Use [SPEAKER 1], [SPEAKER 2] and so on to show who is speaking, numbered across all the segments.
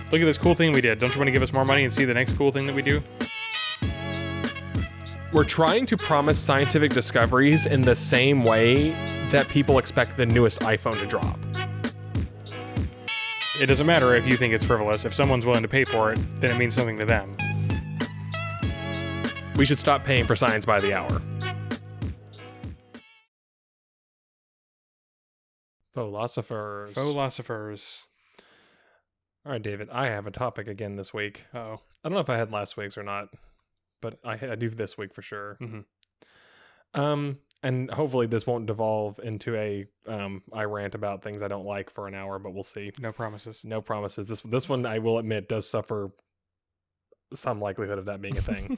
[SPEAKER 1] Look at this cool thing we did. Don't you want to give us more money and see the next cool thing that we do?
[SPEAKER 2] We're trying to promise scientific discoveries in the same way that people expect the newest iPhone to drop.
[SPEAKER 1] It doesn't matter if you think it's frivolous. If someone's willing to pay for it, then it means something to them.
[SPEAKER 2] We should stop paying for science by the hour. Philosophers.
[SPEAKER 1] Philosophers.
[SPEAKER 2] All right, David, I have a topic again this week.
[SPEAKER 1] Uh-oh.
[SPEAKER 2] I don't know if I had last week's or not, but I do this week for sure.
[SPEAKER 1] Mm-hmm.
[SPEAKER 2] And hopefully this won't devolve into a I rant about things I don't like for an hour, but we'll see.
[SPEAKER 1] No promises.
[SPEAKER 2] No promises. This one, I will admit, does suffer some likelihood of that being a thing.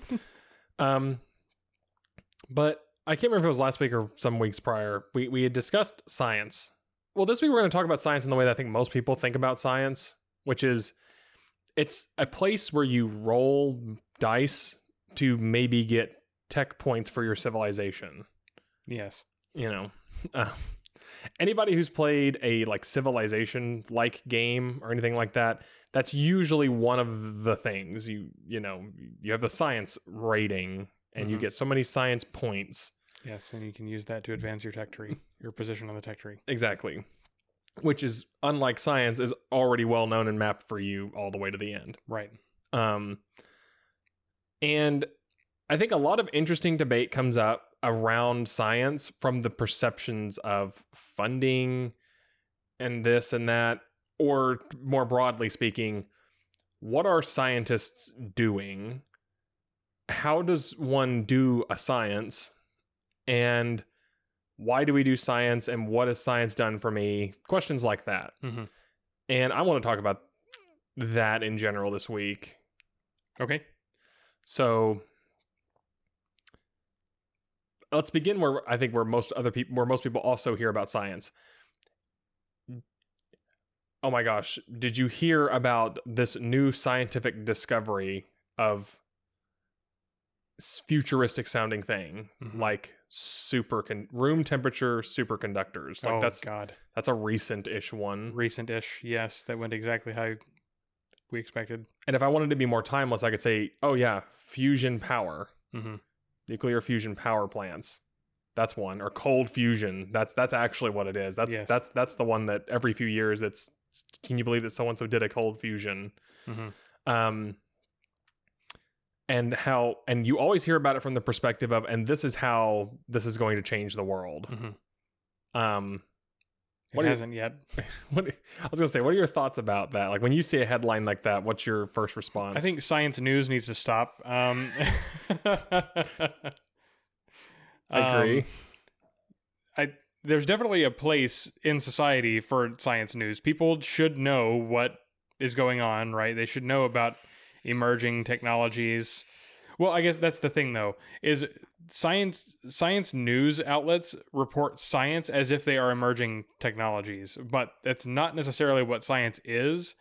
[SPEAKER 2] But I can't remember if it was last week or some weeks prior. We had discussed science. Well, this week we're going to talk about science in the way that I think most people think about science, which is it's a place where you roll dice to maybe get tech points for your civilization.
[SPEAKER 1] Yes.
[SPEAKER 2] You know, anybody who's played a like civilization like game or anything like that, that's usually one of the things you know, you have the science rating and you get so many science points.
[SPEAKER 1] Yes. And you can use that to advance your tech tree, your position on the tech tree.
[SPEAKER 2] Exactly. Which is, unlike science, is already well known and mapped for you all the way to the end.
[SPEAKER 1] Right.
[SPEAKER 2] And I think a lot of interesting debate comes up around science from the perceptions of funding and this and that, or more broadly speaking, what are scientists doing? How does one do a science? And why do we do science? And what has science done for me? Questions like that.
[SPEAKER 1] Mm-hmm.
[SPEAKER 2] And I want to talk about that in general this week.
[SPEAKER 1] Okay.
[SPEAKER 2] So let's begin where I think where most people also hear about science. Oh my gosh, did you hear about this new scientific discovery of futuristic sounding thing, like room temperature superconductors? Like
[SPEAKER 1] God,
[SPEAKER 2] that's a recent-ish one.
[SPEAKER 1] Recent-ish, yes, that went exactly how we expected.
[SPEAKER 2] And if I wanted to be more timeless, I could say, oh yeah, fusion power.
[SPEAKER 1] Mm-hmm.
[SPEAKER 2] Nuclear fusion power plants. That's one. Or cold fusion. That's actually what it is. That's the one that every few years can you believe that so and so did a cold fusion?
[SPEAKER 1] Mm-hmm.
[SPEAKER 2] And you always hear about it from the perspective of, and this is how this is going to change the world.
[SPEAKER 1] Mm-hmm. It hasn't yet.
[SPEAKER 2] I was gonna say, what are your thoughts about that? Like when you see a headline like that, what's your first response?
[SPEAKER 1] I think Science News needs to stop.
[SPEAKER 2] I agree.
[SPEAKER 1] There's definitely a place in society for science news. People should know what is going on, right? They should know about emerging technologies. Well, I guess that's the thing, though, is science news outlets report science as if they are emerging technologies, but that's not necessarily what science is.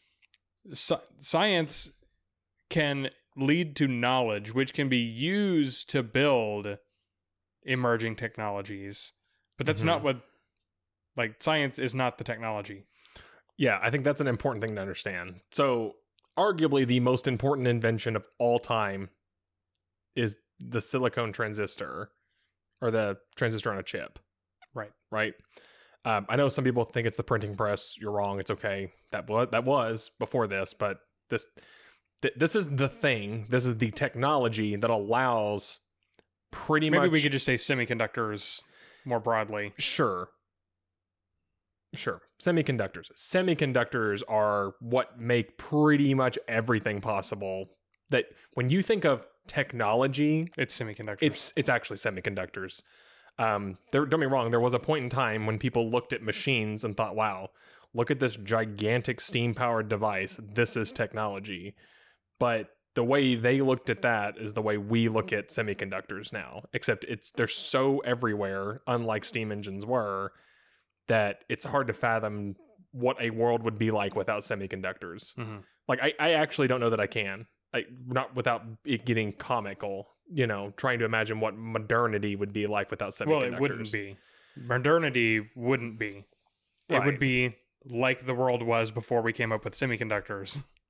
[SPEAKER 1] Science can lead to knowledge, which can be used to build emerging technologies. But that's not what, like, science is not the technology.
[SPEAKER 2] Yeah, I think that's an important thing to understand. So, arguably the most important invention of all time is the silicone transistor, or the transistor on a chip. Right. I know some people think it's the printing press. You're wrong. It's okay. That was before this, but this is the thing. This is the technology that allows
[SPEAKER 1] Maybe we could just say semiconductors more broadly.
[SPEAKER 2] Sure. Semiconductors. Semiconductors are what make pretty much everything possible. That when you think of technology,
[SPEAKER 1] it's semiconductors.
[SPEAKER 2] It's actually semiconductors. Don't get me wrong. There was a point in time when people looked at machines and thought, "Wow, look at this gigantic steam-powered device. This is technology." But the way they looked at that is the way we look at semiconductors now. Except they're so everywhere, unlike steam engines were, that it's hard to fathom what a world would be like without semiconductors.
[SPEAKER 1] Mm-hmm.
[SPEAKER 2] Like, I actually don't know that I can. Not without it getting comical, trying to imagine what modernity would be like without semiconductors.
[SPEAKER 1] Well, it wouldn't be. Modernity wouldn't be. It would be like the world was before we came up with semiconductors.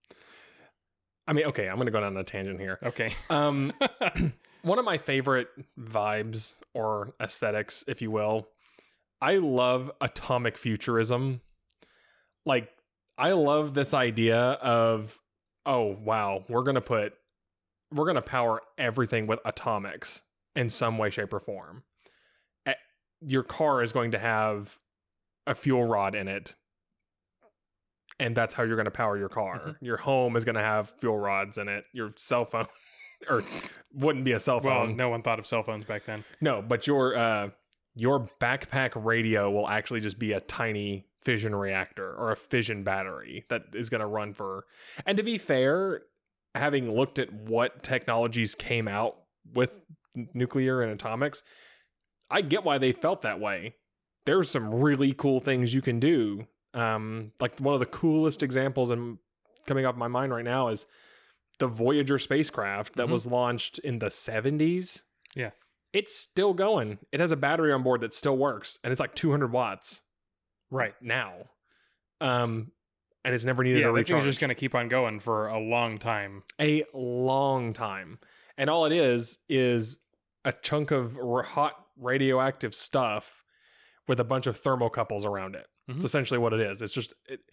[SPEAKER 2] I mean, okay, I'm going to go down a tangent here.
[SPEAKER 1] Okay.
[SPEAKER 2] One of my favorite vibes or aesthetics, if you will, I love atomic futurism. Like, I love this idea of, oh, wow, we're going to power everything with atomics in some way, shape, or form. Your car is going to have a fuel rod in it, and that's how you're going to power your car.
[SPEAKER 1] Mm-hmm.
[SPEAKER 2] Your home is going to have fuel rods in it. Your cell phone, or wouldn't be a cell phone.
[SPEAKER 1] Well, no one thought of cell phones back then.
[SPEAKER 2] No, but your backpack radio will actually just be a tiny fission reactor or a fission battery that is going to run for. And to be fair, having looked at what technologies came out with nuclear and atomics, I get why they felt that way. There's some really cool things you can do. Like one of the coolest examples coming up in my mind right now is the Voyager spacecraft that was launched in the 70s.
[SPEAKER 1] Yeah.
[SPEAKER 2] It's still going. It has a battery on board that still works, and it's like 200 watts
[SPEAKER 1] right
[SPEAKER 2] now. And it's never needed a recharge.
[SPEAKER 1] It's just going to keep on going for a long time.
[SPEAKER 2] A long time. And all it is a chunk of hot radioactive stuff with a bunch of thermocouples around it. It's essentially what it is. It's just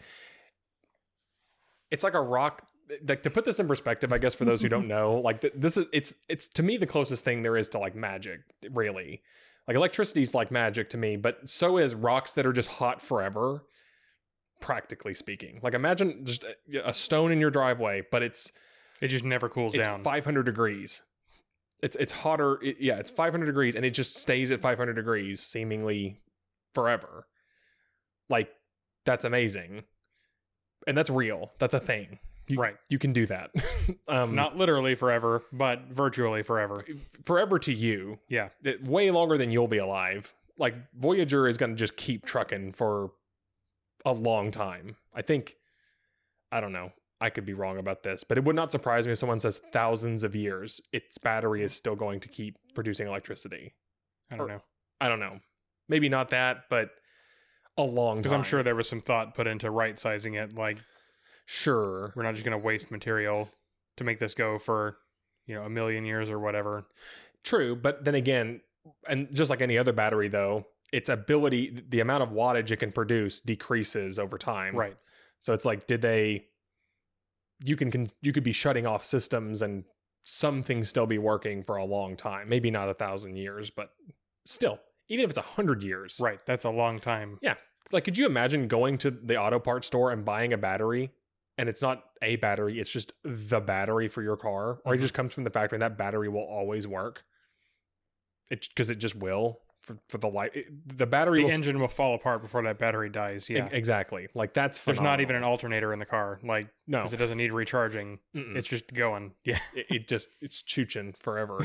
[SPEAKER 2] it's like a rock. Like, to put this in perspective, I guess for those who don't know, like this is it's to me the closest thing there is to like magic, really. Like electricity is like magic to me, but so is rocks that are just hot forever, practically speaking. Like imagine just a stone in your driveway, but it
[SPEAKER 1] just never cools down.
[SPEAKER 2] It's 500 degrees. It's hotter. It's 500 degrees, and it just stays at 500 degrees seemingly forever. Like, that's amazing. And that's real. That's a thing. You can do that.
[SPEAKER 1] Not literally forever, but virtually forever.
[SPEAKER 2] Forever to you.
[SPEAKER 1] Yeah.
[SPEAKER 2] Way longer than you'll be alive. Like, Voyager is going to just keep trucking for a long time. I don't know. I could be wrong about this, but it would not surprise me if someone says thousands of years, its battery is still going to keep producing electricity.
[SPEAKER 1] I don't know.
[SPEAKER 2] I don't know. Maybe not that, but a long time.
[SPEAKER 1] Because I'm sure there was some thought put into right sizing it. Like,
[SPEAKER 2] sure,
[SPEAKER 1] we're not just going to waste material to make this go for, a million years or whatever.
[SPEAKER 2] True, but then again, and just like any other battery, though, its ability, the amount of wattage it can produce decreases over time.
[SPEAKER 1] Right.
[SPEAKER 2] So it's like, you could be shutting off systems and some things still be working for a long time. Maybe not 1,000 years, but still, even if it's 100 years.
[SPEAKER 1] Right. That's a long time.
[SPEAKER 2] Yeah. Like, could you imagine going to the auto parts store and buying a battery, and it's not a battery, it's just the battery for your car, or it just comes from the factory and that battery will always work? Because it just will. For the light, the battery,
[SPEAKER 1] engine will fall apart before that battery dies. Yeah,
[SPEAKER 2] exactly. Like, that's phenomenal.
[SPEAKER 1] There's not even an alternator in the car. Like,
[SPEAKER 2] no,
[SPEAKER 1] because it doesn't need recharging. It's just going. Yeah,
[SPEAKER 2] it's chooching forever.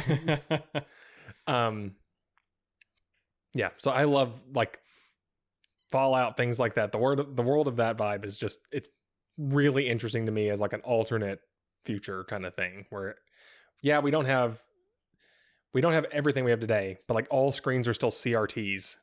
[SPEAKER 2] Yeah. So I love like Fallout, things like that. The world of that vibe is just, it's really interesting to me as like an alternate future kind of thing where, yeah, we don't have everything we have today, but like all screens are still CRTs,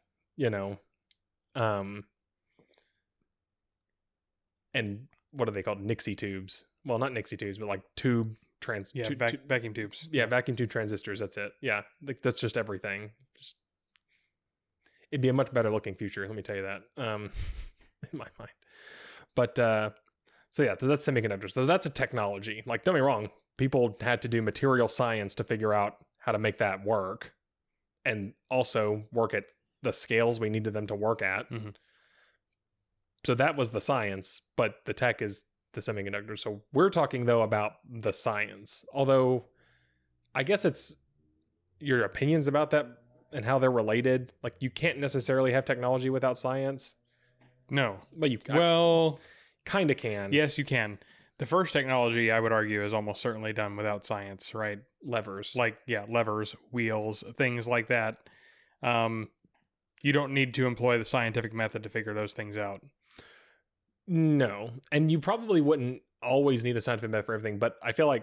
[SPEAKER 2] and what are they called? Nixie tubes. Well, not Nixie tubes, but like
[SPEAKER 1] vacuum tubes.
[SPEAKER 2] Yeah, vacuum tube transistors. That's it. Yeah, like that's just everything. It'd be a much better looking future. Let me tell you that. In my mind, but so yeah, that's semiconductors. So that's a technology. Like, don't get me wrong, people had to do material science to figure out how to make that work, and also work at the scales we needed them to work at. So that was the science, but the tech is the semiconductor. So we're talking though about the science, although I guess it's your opinions about that and how they're related. Like, you can't necessarily have technology without science.
[SPEAKER 1] No,
[SPEAKER 2] but you kind of can.
[SPEAKER 1] Yes, you can. The first technology, I would argue, is almost certainly done without science, right?
[SPEAKER 2] Levers.
[SPEAKER 1] Levers, wheels, things like that. You don't need to employ the scientific method to figure those things out.
[SPEAKER 2] No. And you probably wouldn't always need the scientific method for everything, but I feel like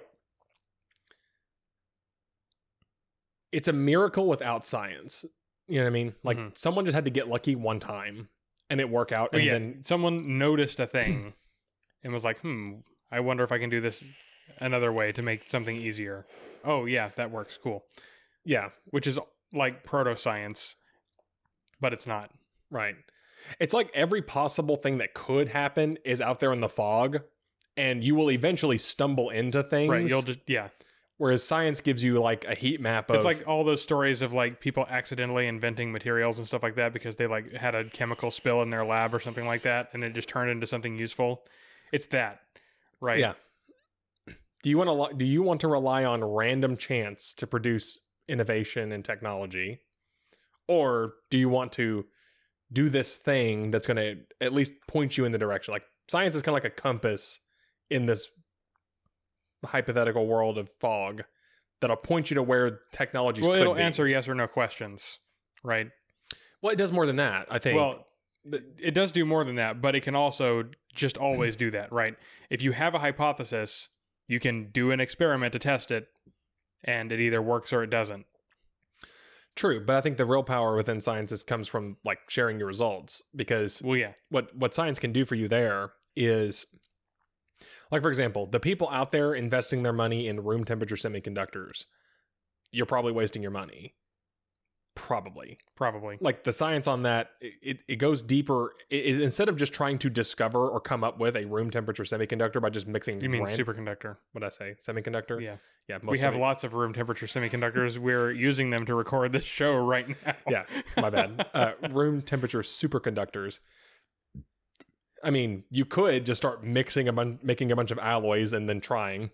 [SPEAKER 2] it's a miracle without science. You know what I mean? Like, someone just had to get lucky one time and it work out. And then
[SPEAKER 1] someone noticed a thing and was like, I wonder if I can do this another way to make something easier. Oh yeah, that works. Cool.
[SPEAKER 2] Yeah,
[SPEAKER 1] Which is like proto-science, but it's not.
[SPEAKER 2] right. It's like every possible thing that could happen is out there in the fog, and you will eventually stumble into things.
[SPEAKER 1] Right. You'll just, yeah.
[SPEAKER 2] Whereas science gives you like a heat map of
[SPEAKER 1] It's like all those stories of like people accidentally inventing materials and stuff like that because they like had a chemical spill in their lab or something like that, and it just turned into something useful. It's that, right?
[SPEAKER 2] Yeah. Do you want to rely on random chance to produce innovation and technology, or do you want to do this thing that's going to at least point you in the direction? Like science is kind of like a compass in this hypothetical world of fog that'll point you to where technologies
[SPEAKER 1] Well,
[SPEAKER 2] could
[SPEAKER 1] it'll
[SPEAKER 2] be.
[SPEAKER 1] answer yes or no questions, right?
[SPEAKER 2] Well, it does more than that, I think.
[SPEAKER 1] Well, it does do more than that, but it can also just always do that, right? If you have a hypothesis, you can do an experiment to test it, and it either works or it doesn't.
[SPEAKER 2] True, but I think the real power within sciences comes from like sharing your results, because
[SPEAKER 1] Well, yeah.
[SPEAKER 2] what science can do for you there is, like, for example, the people out there investing their money in room temperature semiconductors, you're probably wasting your money. Probably. Like the science on that, it goes deeper. Instead of just trying to discover or come up with a room temperature semiconductor by just mixing.
[SPEAKER 1] You mean superconductor?
[SPEAKER 2] What'd I say? Semiconductor?
[SPEAKER 1] Yeah.
[SPEAKER 2] Yeah.
[SPEAKER 1] We have lots of room temperature semiconductors. We're using them to record this show right now.
[SPEAKER 2] Yeah, my bad. Room temperature superconductors. I mean, you could just start making a bunch of alloys and then trying,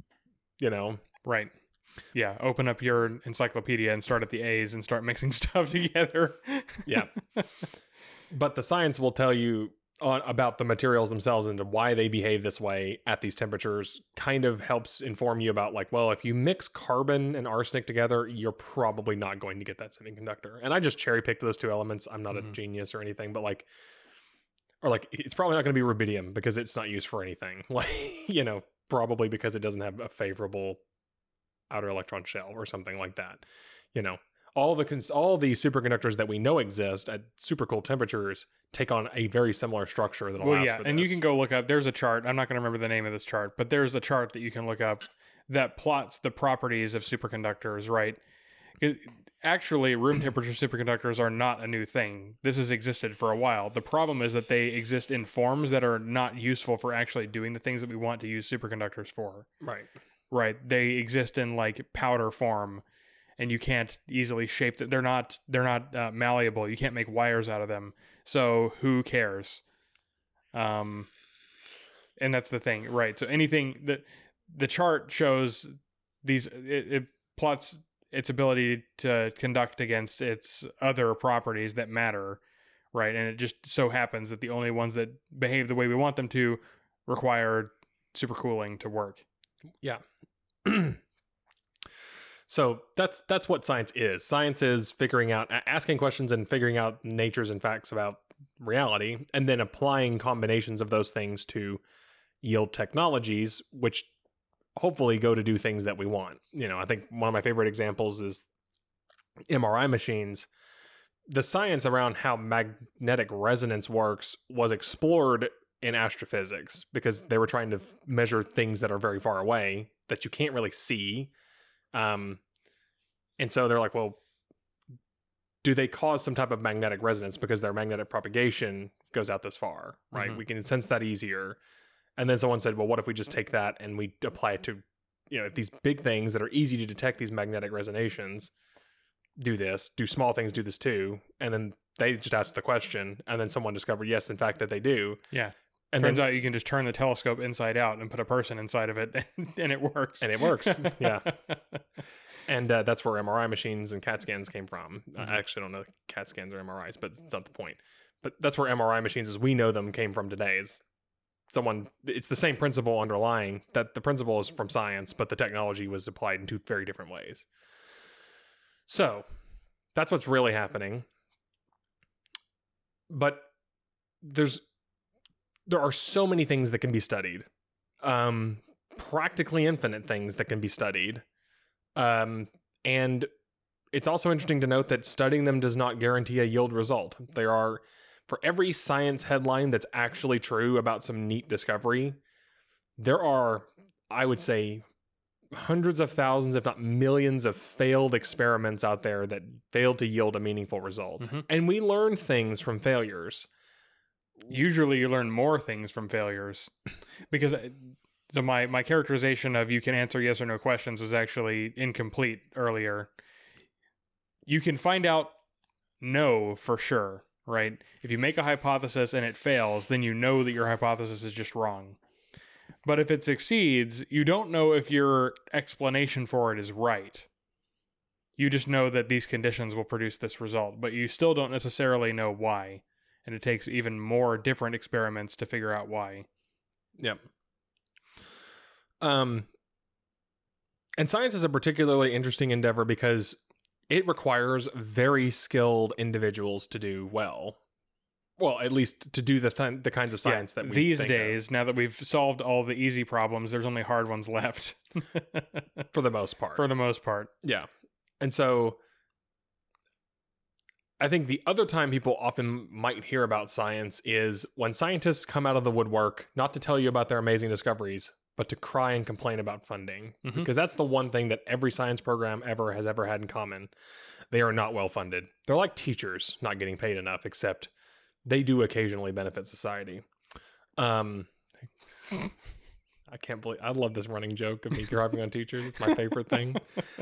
[SPEAKER 1] Right. Yeah. Open up your encyclopedia and start at the A's and start mixing stuff together.
[SPEAKER 2] Yeah. But the science will tell you about the materials themselves and why they behave this way at these temperatures. Kind of helps inform you about like, well, if you mix carbon and arsenic together, you're probably not going to get that semiconductor. And I just cherry picked those two elements. I'm not a genius or anything, but like, it's probably not going to be rubidium because it's not used for anything. Like, probably because it doesn't have a favorable outer electron shell or something like that. All the superconductors that we know exist at super cold temperatures take on a very similar structure that allows for this.
[SPEAKER 1] And you can go look up. There's a chart. I'm not going to remember the name of this chart, but there's a chart that you can look up that plots the properties of superconductors. Right? Actually, room temperature superconductors are not a new thing. This has existed for a while. The problem is that they exist in forms that are not useful for actually doing the things that we want to use superconductors for. Right. They exist in like powder form, and you can't easily shape them. They're not malleable. You can't make wires out of them. So who cares? And that's the thing, right? So anything that the chart shows these, it plots its ability to conduct against its other properties that matter, right? And it just so happens that the only ones that behave the way we want them to require supercooling to work.
[SPEAKER 2] Yeah. So that's what science is. Science is asking questions and figuring out natures and facts about reality, and then applying combinations of those things to yield technologies, which hopefully go to do things that we want. I think one of my favorite examples is MRI machines. The science around how magnetic resonance works was explored in astrophysics because they were trying to measure things that are very far away that you can't really see. And so they're like, well, do they cause some type of magnetic resonance because their magnetic propagation goes out this far, right? We can sense that easier. And then someone said, well, what if we just take that and we apply it to, these big things that are easy to detect these magnetic resonations, do small things do this too. And then they just asked the question, and then someone discovered, yes, in fact, that they do.
[SPEAKER 1] Yeah. And turns out you can just turn the telescope inside out and put a person inside of it, and it works.
[SPEAKER 2] And it works, yeah. And that's where MRI machines and CAT scans came from. I actually don't know CAT scans or MRIs, but it's not the point. But that's where MRI machines, as we know them, came from today. It's the same principle underlying, that the principle is from science, but the technology was applied in two very different ways. So that's what's really happening. But there are so many things that can be studied, practically infinite things that can be studied. And it's also interesting to note that studying them does not guarantee a yield result. For every science headline that's actually true about some neat discovery, there are I would say, hundreds of thousands, if not millions, of failed experiments out there that failed to yield a meaningful result.
[SPEAKER 1] Mhm.
[SPEAKER 2] And we learn things from failures.
[SPEAKER 1] Usually you learn more things from failures because so my characterization of you can answer yes or no questions was actually incomplete earlier. You can find out no for sure, right? If you make a hypothesis and it fails, then you know that your hypothesis is just wrong. But if it succeeds, you don't know if your explanation for it is right. You just know that these conditions will produce this result, but you still don't necessarily know why. And it takes even more different experiments to figure out why.
[SPEAKER 2] Yep. And science is a particularly interesting endeavor because it requires very skilled individuals to do well. Well, at least to do the kinds of science that we
[SPEAKER 1] these
[SPEAKER 2] think
[SPEAKER 1] days, now that we've solved all the easy problems, there's only hard ones left.
[SPEAKER 2] of, for the most part.
[SPEAKER 1] For the most part.
[SPEAKER 2] Yeah. And so I think the other time people often might hear about science is when scientists come out of the woodwork, not to tell you about their amazing discoveries, but to cry and complain about funding.
[SPEAKER 1] Mhm.
[SPEAKER 2] Because that's the one thing that every science program has ever had in common. They are not well funded. They're like teachers not getting paid enough, except they do occasionally benefit society. I can't believe I love this running joke of me driving on teachers. It's my favorite thing.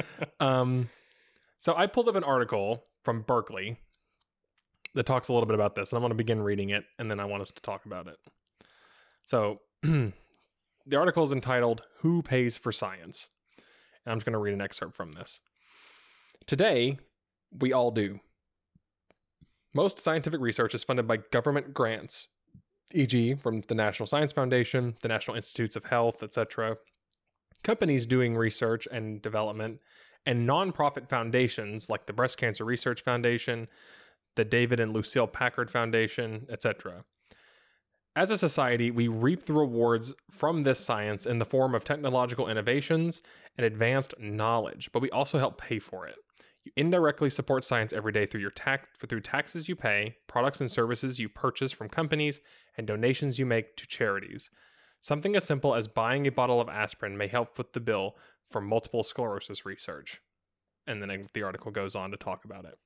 [SPEAKER 2] So I pulled up an article from Berkeley that talks a little bit about this, and I'm going to begin reading it, and then I want us to talk about it. So the article is entitled, "Who Pays for Science?" And I'm just going to read an excerpt from this. Today, we all do. Most scientific research is funded by government grants, e.g. from the National Science Foundation, the National Institutes of Health, etc., companies doing research and development, and nonprofit foundations like the Breast Cancer Research Foundation, the David and Lucille Packard Foundation, etc. As a society, we reap the rewards from this science in the form of technological innovations and advanced knowledge, but we also help pay for it. You indirectly support science every day through through taxes you pay, products and services you purchase from companies, and donations you make to charities. Something as simple as buying a bottle of aspirin may help foot the bill for multiple sclerosis research. And then the article goes on to talk about it.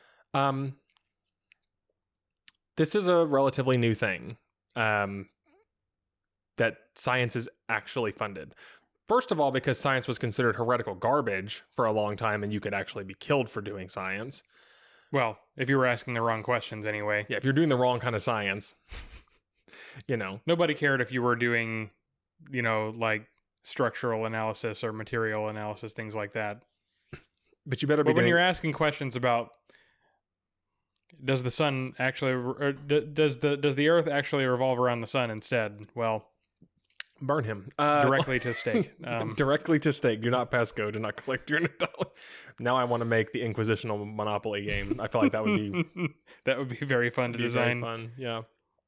[SPEAKER 2] This is a relatively new thing, that science is actually funded. First of all, because science was considered heretical garbage for a long time, and you could actually be killed for doing science.
[SPEAKER 1] Well, if you were asking the wrong questions anyway.
[SPEAKER 2] Yeah, if you're doing the wrong kind of science,
[SPEAKER 1] Nobody cared if you were doing, like structural analysis or material analysis, things like that.
[SPEAKER 2] But you better be
[SPEAKER 1] But when you're asking questions about does the sun actually, or does the Earth actually revolve around the sun instead? Well,
[SPEAKER 2] burn him
[SPEAKER 1] directly to stake.
[SPEAKER 2] Directly to stake. Do not pass go. Do not collect $200. Now I want to make the Inquisitional Monopoly game. I feel like that would be
[SPEAKER 1] that would be very fun to design.
[SPEAKER 2] Very fun. Yeah.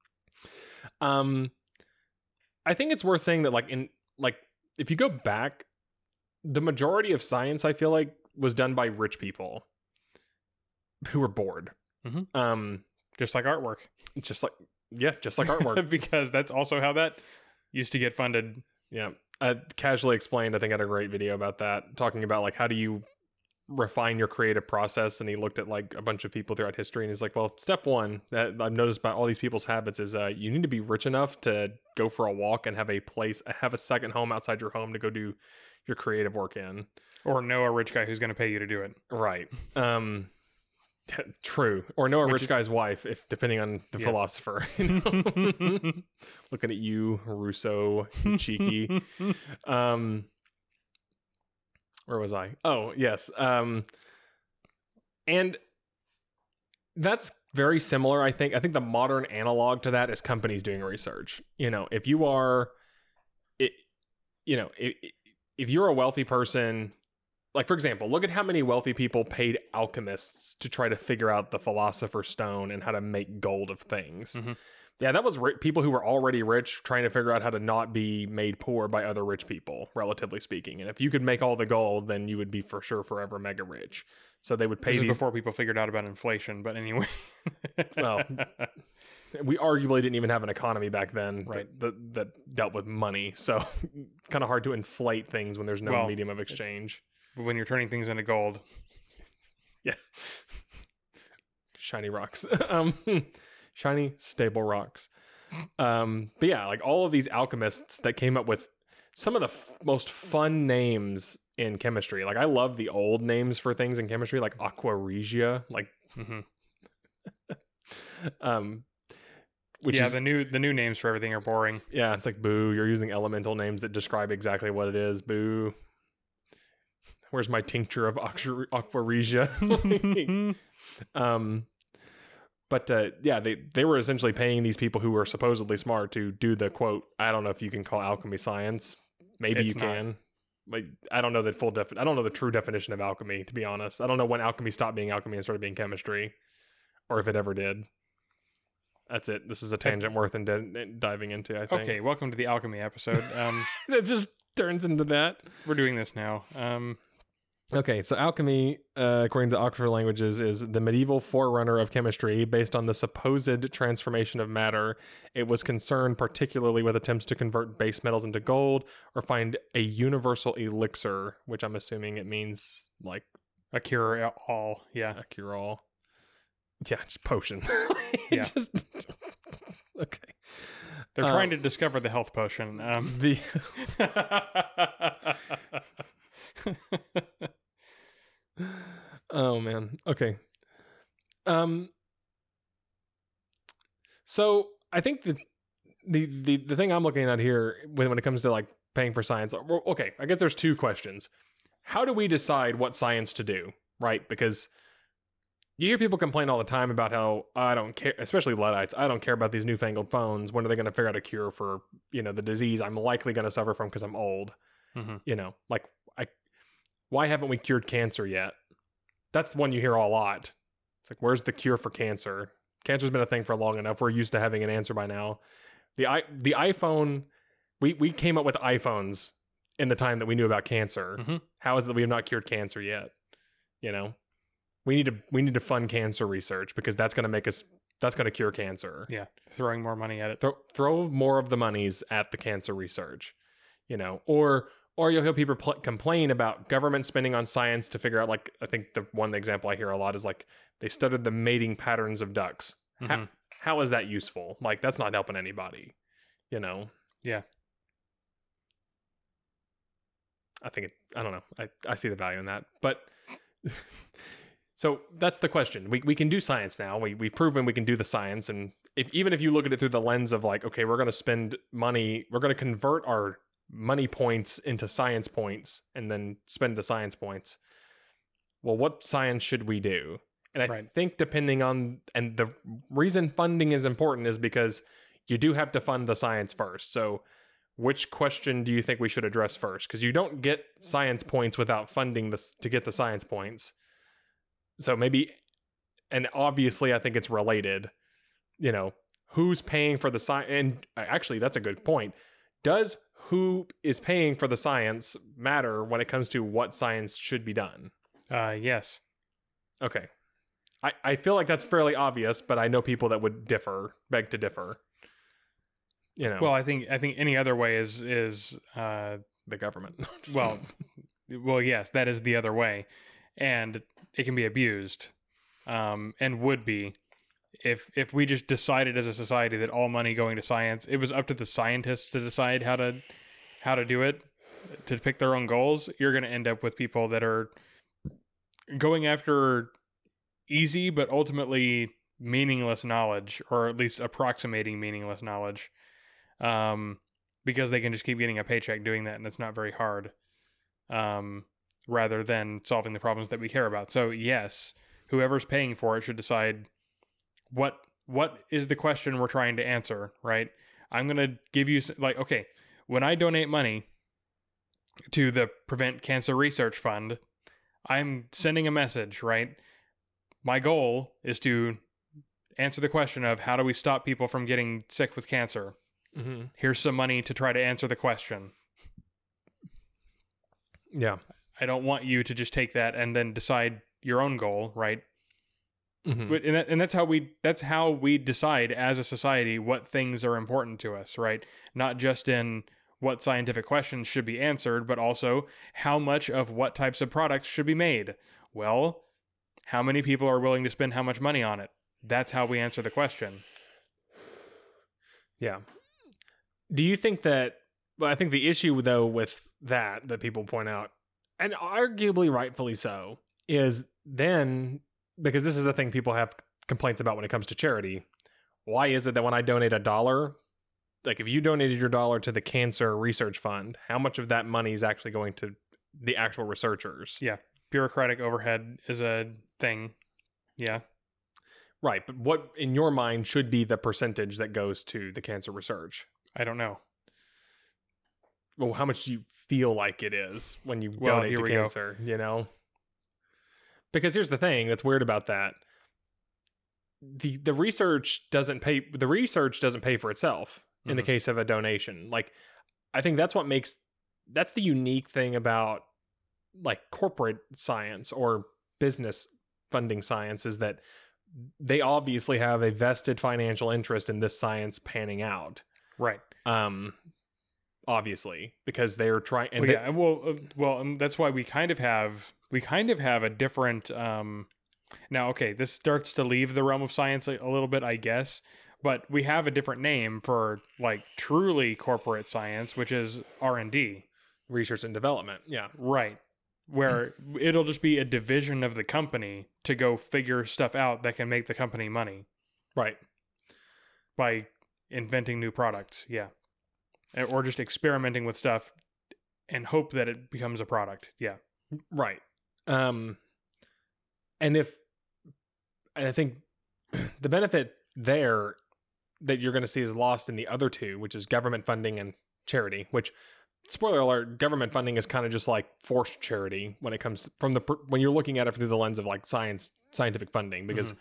[SPEAKER 2] I think it's worth saying that if you go back, the majority of science I feel like was done by rich people who were bored.
[SPEAKER 1] Mm-hmm. Just like artwork.
[SPEAKER 2] Just like artwork.
[SPEAKER 1] Because that's also how that used to get funded.
[SPEAKER 2] Yeah. Casually Explained, I think, had a great video about that, talking about like how do you refine your creative process. And he looked at like a bunch of people throughout history, and he's like, well, step one that I've noticed about all these people's habits is you need to be rich enough to go for a walk and have a second home outside your home to go do your creative work in.
[SPEAKER 1] Or know a rich guy who's going to pay you to do it.
[SPEAKER 2] Right. True. Or know a rich guy's wife, if depending on the philosopher. Looking at you, Rousseau, you cheeky. Where was I? Oh, yes. And that's very similar, I think. I think the modern analog to that is companies doing research. If you are, if you're a wealthy person, like, for example, look at how many wealthy people paid alchemists to try to figure out the Philosopher's Stone and how to make gold of things.
[SPEAKER 1] Mm-hmm.
[SPEAKER 2] Yeah, that was people who were already rich trying to figure out how to not be made poor by other rich people, relatively speaking. And if you could make all the gold, then you would be for sure forever mega rich. So they would pay
[SPEAKER 1] This is
[SPEAKER 2] these.
[SPEAKER 1] before people figured out about inflation, but anyway.
[SPEAKER 2] Well, we arguably didn't even have an economy back then
[SPEAKER 1] Right.
[SPEAKER 2] that dealt with money. So kind of hard to inflate things when there's no medium of exchange.
[SPEAKER 1] When you're turning things into gold.
[SPEAKER 2] Yeah. Shiny rocks. Shiny, stable rocks. But yeah, like all of these alchemists that came up with some of the most fun names in chemistry. Like I love the old names for things in chemistry, like Aqua Regia, like which is
[SPEAKER 1] the new names for everything are boring.
[SPEAKER 2] Yeah, it's like boo, you're using elemental names that describe exactly what it is. Boo. Where's my tincture of Aqua Regia? But yeah, they were essentially paying these people who were supposedly smart to do the quote. I don't know if you can call alchemy science. Maybe you can. Like I don't know the I don't know the true definition of alchemy, to be honest. I don't know when alchemy stopped being alchemy and started being chemistry, or if it ever did. That's it. This is a tangent worth diving into, I think.
[SPEAKER 1] Okay, welcome to the alchemy episode.
[SPEAKER 2] That just turns into that.
[SPEAKER 1] We're doing this now.
[SPEAKER 2] Okay, so alchemy, according to the Oxford Languages, is the medieval forerunner of chemistry based on the supposed transformation of matter. It was concerned particularly with attempts to convert base metals into gold or find a universal elixir, which I'm assuming it means like
[SPEAKER 1] a cure-all, yeah.
[SPEAKER 2] A cure-all. Yeah, just potion.
[SPEAKER 1] Yeah.
[SPEAKER 2] Okay.
[SPEAKER 1] They're trying to discover the health potion.
[SPEAKER 2] Oh man. Okay. So I think the thing I'm looking at here when it comes to like paying for science, okay, I guess there's two questions. How do we decide what science to do, right? Because you hear people complain all the time about how I don't care, especially Luddites. I don't care about these newfangled phones. When are they going to figure out a cure for, the disease I'm likely going to suffer from because I'm old?
[SPEAKER 1] Mm-hmm.
[SPEAKER 2] Like why haven't we cured cancer yet? That's one you hear a lot. It's like, where's the cure for cancer? Cancer's been a thing for long enough. We're used to having an answer by now. The iPhone, we came up with iPhones in the time that we knew about cancer.
[SPEAKER 1] Mm-hmm.
[SPEAKER 2] How is it that we have not cured cancer yet? We need to fund cancer research because that's going to cure cancer.
[SPEAKER 1] Yeah, throwing more money at it.
[SPEAKER 2] Throw more of the monies at the cancer research, or you'll hear people complain about government spending on science to figure out, like, I think the one example I hear a lot is like they studied the mating patterns of ducks.
[SPEAKER 1] Mm-hmm.
[SPEAKER 2] How is that useful? Like, that's not helping anybody,
[SPEAKER 1] Yeah.
[SPEAKER 2] I don't know. I see the value in that. But so that's the question. We can do science now. We've proven we can do the science. And even if you look at it through the lens of like, okay, we're going to spend money, we're going to convert our money points into science points and then spend the science points. Well, what science should we do? And I think depending on, and the reason funding is important is because you do have to fund the science first. So which question do you think we should address first? Because you don't get science points without funding this to get the science points. So maybe, and obviously I think it's related, who's paying for the science? And actually that's a good point. Does who is paying for the science matter when it comes to what science should be done?
[SPEAKER 1] Yes.
[SPEAKER 2] Okay. I feel like that's fairly obvious, but I know people that would beg to differ.
[SPEAKER 1] Well, I think any other way is
[SPEAKER 2] the government.
[SPEAKER 1] well, yes, that is the other way, and it can be abused, and would be if we just decided as a society that all money going to science, it was up to the scientists to decide how to do it, to pick their own goals. You're going to end up with people that are going after easy but ultimately meaningless knowledge, or at least approximating meaningless knowledge, because they can just keep getting a paycheck doing that, and it's not very hard, rather than solving the problems that we care about. So yes, whoever's paying for it should decide what is the question we're trying to answer, right? I'm going to give you, like, okay, when I donate money to the Prevent Cancer Research Fund, I'm sending a message, right? My goal is to answer the question of how do we stop people from getting sick with cancer?
[SPEAKER 2] Mm-hmm.
[SPEAKER 1] Here's some money to try to answer the question.
[SPEAKER 2] Yeah.
[SPEAKER 1] I don't want you to just take that and then decide your own goal, right?
[SPEAKER 2] Mm-hmm.
[SPEAKER 1] And that's how we decide as a society what things are important to us, right? Not just in what scientific questions should be answered, but also how much of what types of products should be made. Well, how many people are willing to spend how much money on it? That's how we answer the question.
[SPEAKER 2] Yeah. Do you think that, well, I think the issue though with that people point out, and arguably rightfully so, is then, because this is the thing people have complaints about when it comes to charity. Why is it that when I donate $1, like if you donated your $1 to the Cancer Research Fund, how much of that money is actually going to the actual researchers?
[SPEAKER 1] Yeah. Bureaucratic overhead is a thing. Yeah.
[SPEAKER 2] Right. But what in your mind should be the percentage that goes to the cancer research?
[SPEAKER 1] I don't know.
[SPEAKER 2] Well, how much do you feel like it is when you
[SPEAKER 1] Well,
[SPEAKER 2] donate
[SPEAKER 1] here
[SPEAKER 2] to
[SPEAKER 1] we go.
[SPEAKER 2] cancer, you know? Because here's the thing that's weird about that. The research doesn't pay for itself in the
[SPEAKER 1] Mhm.
[SPEAKER 2] case of a donation. Like, I think that's the unique thing about like corporate science or business funding science, is that they obviously have a vested financial interest in this science panning out.
[SPEAKER 1] Right.
[SPEAKER 2] Obviously, because they're trying. And
[SPEAKER 1] that's why we kind of have a different. Now, okay, this starts to leave the realm of science a little bit, I guess, but we have a different name for like truly corporate science, which is R&D,
[SPEAKER 2] research and development. Yeah,
[SPEAKER 1] right, where it'll just be a division of the company to go figure stuff out that can make the company money,
[SPEAKER 2] right,
[SPEAKER 1] by inventing new products. Yeah. Or just experimenting with stuff and hope that it becomes a product. Yeah.
[SPEAKER 2] right. And I think the benefit there that you're going to see is lost in the other two, which is government funding and charity, which, spoiler alert, government funding is kind of just like forced charity when it comes from when you're looking at it through the lens of like scientific funding, because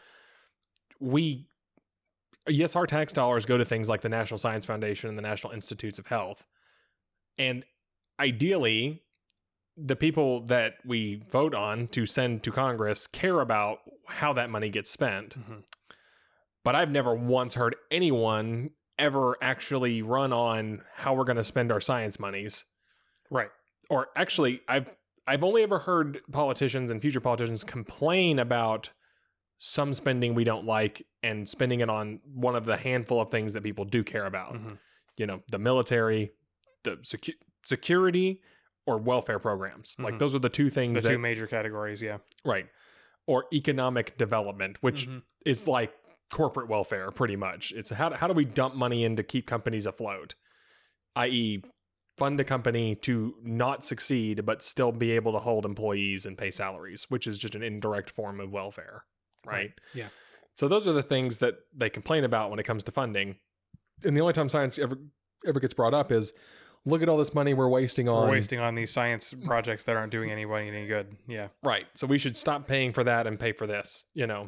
[SPEAKER 2] yes, our tax dollars go to things like the National Science Foundation and the National Institutes of Health. And ideally, the people that we vote on to send to Congress care about how that money gets spent.
[SPEAKER 1] Mm-hmm.
[SPEAKER 2] But I've never once heard anyone ever actually run on how we're going to spend our science monies.
[SPEAKER 1] Right.
[SPEAKER 2] Or actually, I've only ever heard politicians and future politicians complain about some spending we don't like and spending it on one of the handful of things that people do care about.
[SPEAKER 1] Mm-hmm.
[SPEAKER 2] You know, the military, the security, or welfare programs.
[SPEAKER 1] Mm-hmm.
[SPEAKER 2] Like those are the two things.
[SPEAKER 1] The two major categories, yeah.
[SPEAKER 2] Right. Or economic development, which
[SPEAKER 1] Mm-hmm.
[SPEAKER 2] is like corporate welfare pretty much. It's how do we dump money in to keep companies afloat? I.e., fund a company to not succeed but still be able to hold employees and pay salaries, which is just an indirect form of welfare. Right?
[SPEAKER 1] Yeah.
[SPEAKER 2] So those are the things that they complain about when it comes to funding. And the only time science ever gets brought up is, look at all this money we're wasting on
[SPEAKER 1] these science projects that aren't doing anybody any good. Yeah.
[SPEAKER 2] Right. So we should stop paying for that and pay for this, you know.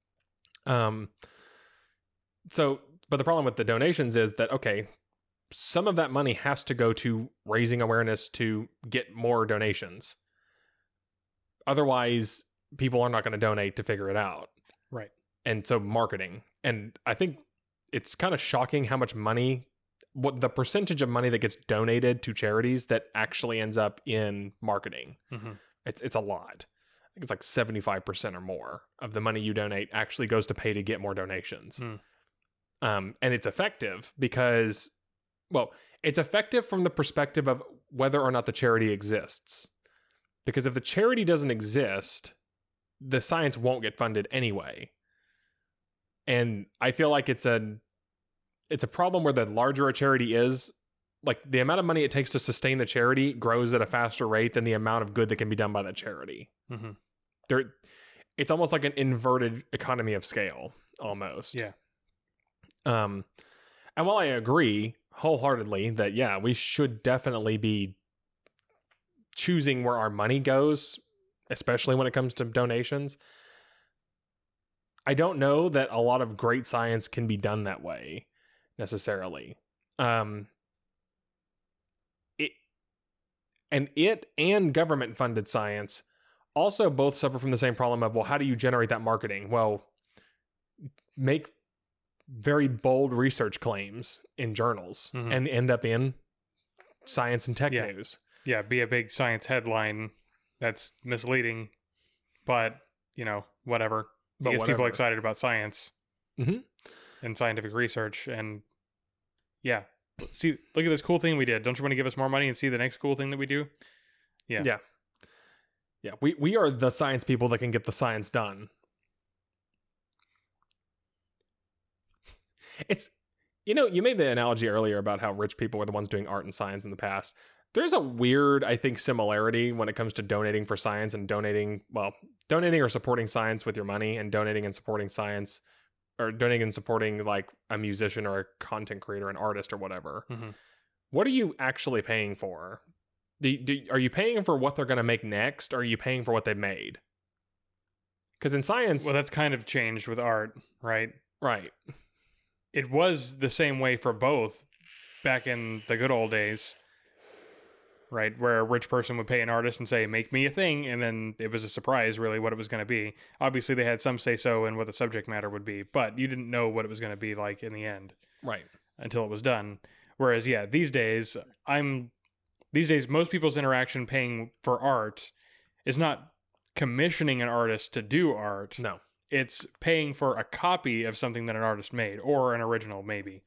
[SPEAKER 2] But the problem with the donations is that, okay, some of that money has to go to raising awareness to get more donations. Otherwise, people are not going to donate to figure it out.
[SPEAKER 1] Right.
[SPEAKER 2] And so marketing. And I think it's kind of shocking how much money, what the percentage of money that gets donated to charities that actually ends up in marketing.
[SPEAKER 1] Mm-hmm.
[SPEAKER 2] It's a lot. I think it's like 75% or more of the money you donate actually goes to pay to get more donations. And it's effective because, well, it's effective from the perspective of whether or not the charity exists. Because if the charity doesn't exist, the science won't get funded anyway. And I feel like it's a problem where the larger a charity is, like the amount of money it takes to sustain the charity grows at a faster rate than the amount of good that can be done by the charity.
[SPEAKER 1] Mm-hmm.
[SPEAKER 2] It's almost like an inverted economy of scale, almost.
[SPEAKER 1] Yeah.
[SPEAKER 2] And while I agree wholeheartedly that, yeah, we should definitely be choosing where our money goes, especially when it comes to donations, I don't know that a lot of great science can be done that way necessarily. It and government funded science also both suffer from the same problem of, well, how do you generate that marketing? Well, make very bold research claims in journals and end up in science and tech news.
[SPEAKER 1] Yeah, be a big science headline that's misleading, but, whatever. It gets people excited about science and scientific research. And yeah, see, look at this cool thing we did. Don't you want to give us more money and see the next cool thing that we do? Yeah. We are the science people that can get the science done.
[SPEAKER 2] It's, you made the analogy earlier about how rich people were the ones doing art and science in the past. There's a weird, I think, similarity when it comes to donating for science and donating or supporting science with your money, and donating and supporting science, or donating and supporting like a musician or a content creator, an artist or whatever. What are you actually paying for? Are you paying for what they're going to make next, or are you paying for what they've made? Because in science...
[SPEAKER 1] Well, that's kind of changed with art, right?
[SPEAKER 2] Right.
[SPEAKER 1] It was the same way for both back in the good old days, right? Where a rich person would pay an artist and say, make me a thing, and then it was a surprise, really, what it was going to be. Obviously, they had some say-so in what the subject matter would be, but you didn't know what it was going to be like in the end.
[SPEAKER 2] Right.
[SPEAKER 1] Until it was done. Whereas, these days, most people's interaction paying for art is not commissioning an artist to do art.
[SPEAKER 2] No.
[SPEAKER 1] It's paying for a copy of something that an artist made, or an original, maybe.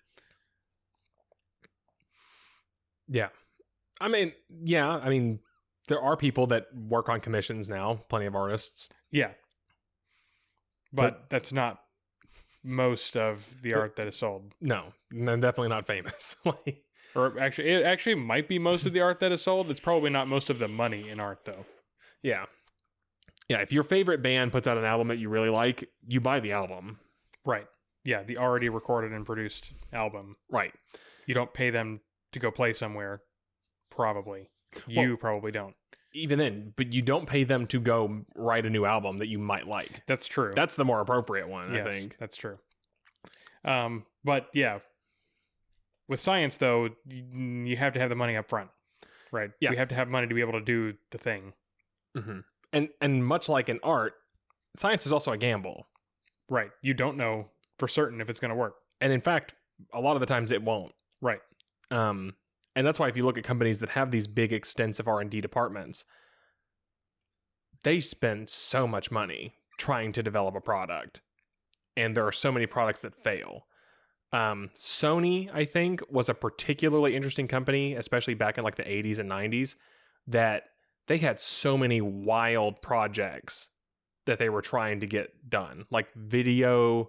[SPEAKER 2] Yeah. I mean, there are people that work on commissions now, plenty of artists.
[SPEAKER 1] Yeah. But that's not most of the art that is sold.
[SPEAKER 2] No, definitely not famous.
[SPEAKER 1] Or actually, it actually might be most of the art that is sold. It's probably not most of the money in art, though.
[SPEAKER 2] Yeah. Yeah, if your favorite band puts out an album that you really like, you buy the album.
[SPEAKER 1] Right. Yeah, the already recorded and produced album.
[SPEAKER 2] Right.
[SPEAKER 1] You don't pay them to go play somewhere, probably. You probably don't.
[SPEAKER 2] Even then, but you don't pay them to go write a new album that you might like.
[SPEAKER 1] That's true.
[SPEAKER 2] That's the more appropriate one,
[SPEAKER 1] yes,
[SPEAKER 2] I think.
[SPEAKER 1] That's true. But yeah, with science, though, you have to have the money up front, right?
[SPEAKER 2] Yeah.
[SPEAKER 1] You have to have money to be able to do the thing.
[SPEAKER 2] Mm-hmm. And much like in art, science is also a gamble.
[SPEAKER 1] Right. You don't know for certain if it's going to work.
[SPEAKER 2] And in fact, a lot of the times it won't.
[SPEAKER 1] Right.
[SPEAKER 2] And that's why if you look at companies that have these big, extensive R&D departments, they spend so much money trying to develop a product. And there are so many products that fail. Sony, I think, was a particularly interesting company, especially back in like the 80s and 90s, that they had so many wild projects that they were trying to get done, like video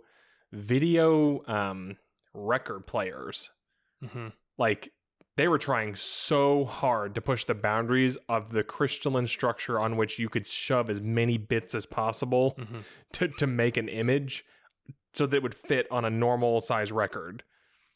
[SPEAKER 2] record players.
[SPEAKER 1] Mm-hmm.
[SPEAKER 2] Like they were trying so hard to push the boundaries of the crystalline structure on which you could shove as many bits as possible to make an image so that it would fit on a normal size record,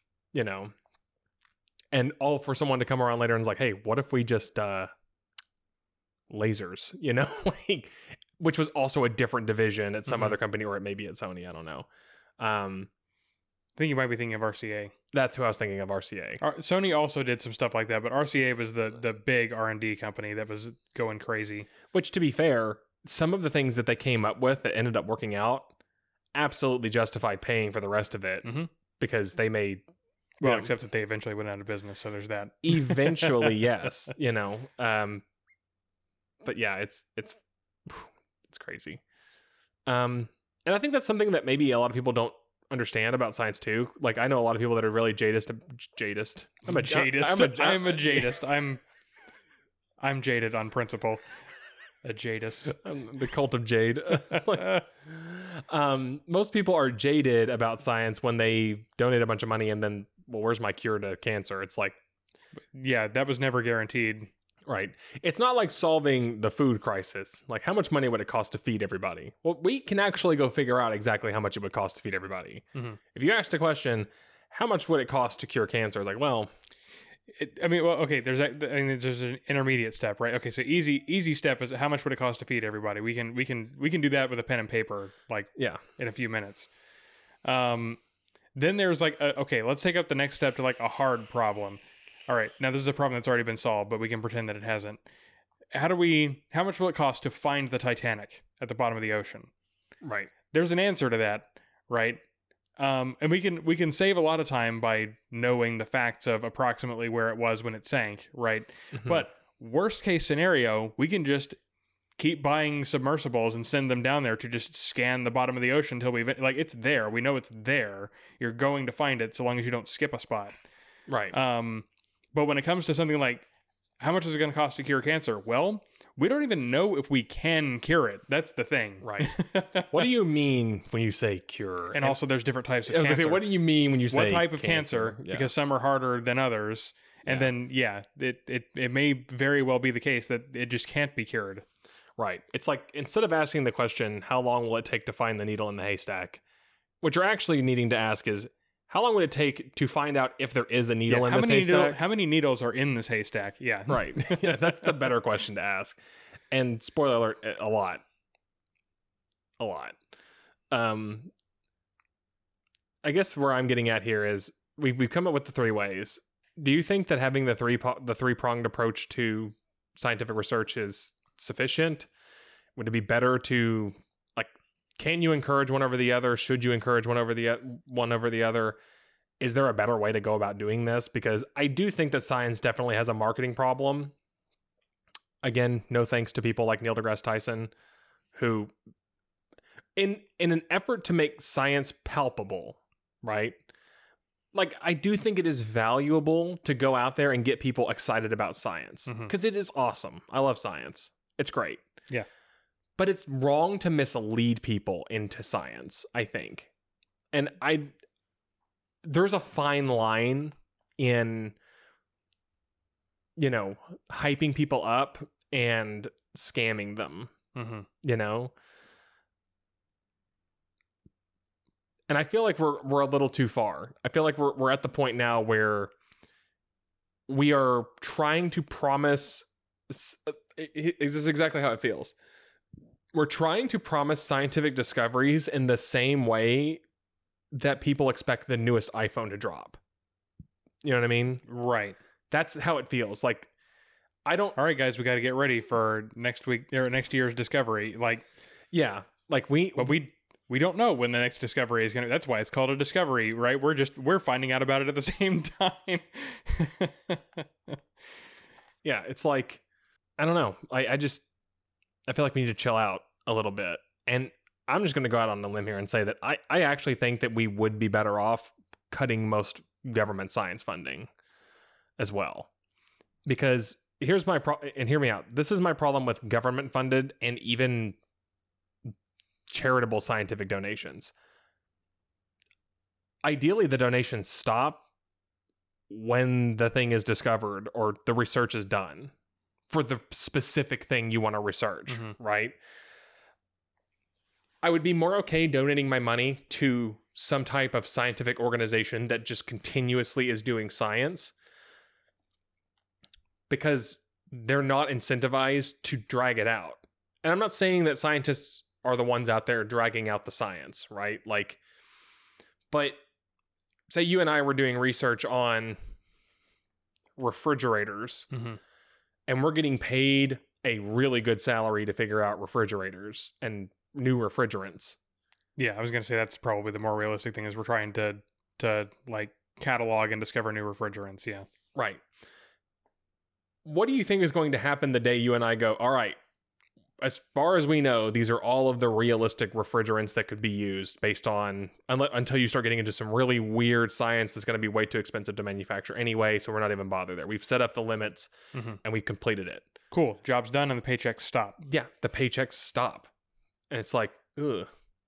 [SPEAKER 2] and all for someone to come around later and is like, hey, what if we just lasers, like, which was also a different division at some other company, or it may be at Sony. I don't know.
[SPEAKER 1] I think you might be thinking of RCA.
[SPEAKER 2] That's who I was thinking of, RCA.
[SPEAKER 1] Sony also did some stuff like that, but RCA was the big R&D company that was going crazy.
[SPEAKER 2] Which, to be fair, some of the things that they came up with that ended up working out absolutely justified paying for the rest of it because they made...
[SPEAKER 1] Well, except that they eventually went out of business, so there's that.
[SPEAKER 2] Eventually, yes. But yeah, it's crazy. And I think that's something that maybe a lot of people don't understand about science too. Like I know a lot of people that are really jadist. I'm a jadist. I'm jaded on principle. A jadist. The cult of jade. Most people are jaded about science when they donate a bunch of money and then, well, where's my cure to cancer? It's like,
[SPEAKER 1] yeah, that was never guaranteed.
[SPEAKER 2] Right. It's not like solving the food crisis. Like, how much money would it cost to feed everybody? Well, we can actually go figure out exactly how much it would cost to feed everybody. If you ask the question, how much would it cost to cure cancer? It's like, well...
[SPEAKER 1] Well, okay. There's an intermediate step, right? Okay, so easy step is how much would it cost to feed everybody? We can do that with a pen and paper, like in a few minutes. Then there's like, okay, let's take up the next step to like a hard problem. All right, now this is a problem that's already been solved, but we can pretend that it hasn't. How much will it cost to find the Titanic at the bottom of the ocean?
[SPEAKER 2] Right.
[SPEAKER 1] There's an answer to that, right? And we can save a lot of time by knowing the facts of approximately where it was when it sank, right?
[SPEAKER 2] Mm-hmm.
[SPEAKER 1] But worst case scenario, we can just keep buying submersibles and send them down there to just scan the bottom of the ocean until it's there. We know it's there. You're going to find it so long as you don't skip a spot.
[SPEAKER 2] Right.
[SPEAKER 1] But when it comes to something like how much is it going to cost to cure cancer? Well, we don't even know if we can cure it. That's the thing.
[SPEAKER 2] Right. What do you mean when you say cure?
[SPEAKER 1] And also there's different types of
[SPEAKER 2] I was
[SPEAKER 1] cancer.
[SPEAKER 2] Say, what do you mean when you say
[SPEAKER 1] what type of cancer?
[SPEAKER 2] Yeah.
[SPEAKER 1] Because some are harder than others. And then, it may very well be the case that it just can't be cured.
[SPEAKER 2] Right. It's like, instead of asking the question, how long will it take to find the needle in the haystack? What you're actually needing to ask is, how long would it take to find out if there is a needle in this haystack?
[SPEAKER 1] How many needles are in this haystack? Yeah.
[SPEAKER 2] Right. Yeah, that's the better question to ask. And spoiler alert, a lot. A lot. I guess where I'm getting at here is we've come up with the three ways. Do you think that having the three-pronged approach to scientific research is sufficient? Would it be better to, like, can you encourage one over the other? Should you encourage one over the other? Is there a better way to go about doing this? Because I do think that science definitely has a marketing problem. Again, no thanks to people like Neil deGrasse Tyson, who, in an effort to make science palpable, right? Like, I do think it is valuable to go out there and get people excited about science, because it is awesome. I love science. It's great.
[SPEAKER 1] Yeah.
[SPEAKER 2] But it's wrong to mislead people into science, I think. And there's a fine line in, hyping people up and scamming them, And I feel like we're a little too far. I feel like we're at the point now where we are trying to promise. Is this exactly how it feels? We're trying to promise scientific discoveries in the same way that people expect the newest iPhone to drop. You know what I mean?
[SPEAKER 1] Right.
[SPEAKER 2] That's how it feels. Like,
[SPEAKER 1] all right, guys, we got to get ready for next week or next year's discovery. Like,
[SPEAKER 2] yeah, like
[SPEAKER 1] we don't know when the next discovery is going to. That's why it's called a discovery, right? We're finding out about it at the same time.
[SPEAKER 2] Yeah, it's like, I don't know. I feel like we need to chill out a little bit. And I'm just going to go out on a limb here and say that I actually think that we would be better off cutting most government science funding as well. Because here's my and hear me out. This is my problem with government funded and even charitable scientific donations. Ideally, the donations stop when the thing is discovered or the research is done for the specific thing you want to research, right? I would be more okay donating my money to some type of scientific organization that just continuously is doing science, because they're not incentivized to drag it out. And I'm not saying that scientists are the ones out there dragging out the science, right? Like, but say you and I were doing research on refrigerators, and we're getting paid a really good salary to figure out refrigerators and new refrigerants.
[SPEAKER 1] Yeah, I was going to say that's probably the more realistic thing, is we're trying to like catalog and discover new refrigerants. Yeah.
[SPEAKER 2] Right. What do you think is going to happen the day you and I go, all right, as far as we know, these are all of the realistic refrigerants that could be used based on, until you start getting into some really weird science that's going to be way too expensive to manufacture anyway, so we're not even bothered there. We've set up the limits and we've completed it.
[SPEAKER 1] Cool. Job's done and the paychecks stop.
[SPEAKER 2] Yeah, the paychecks stop. And it's like, ugh.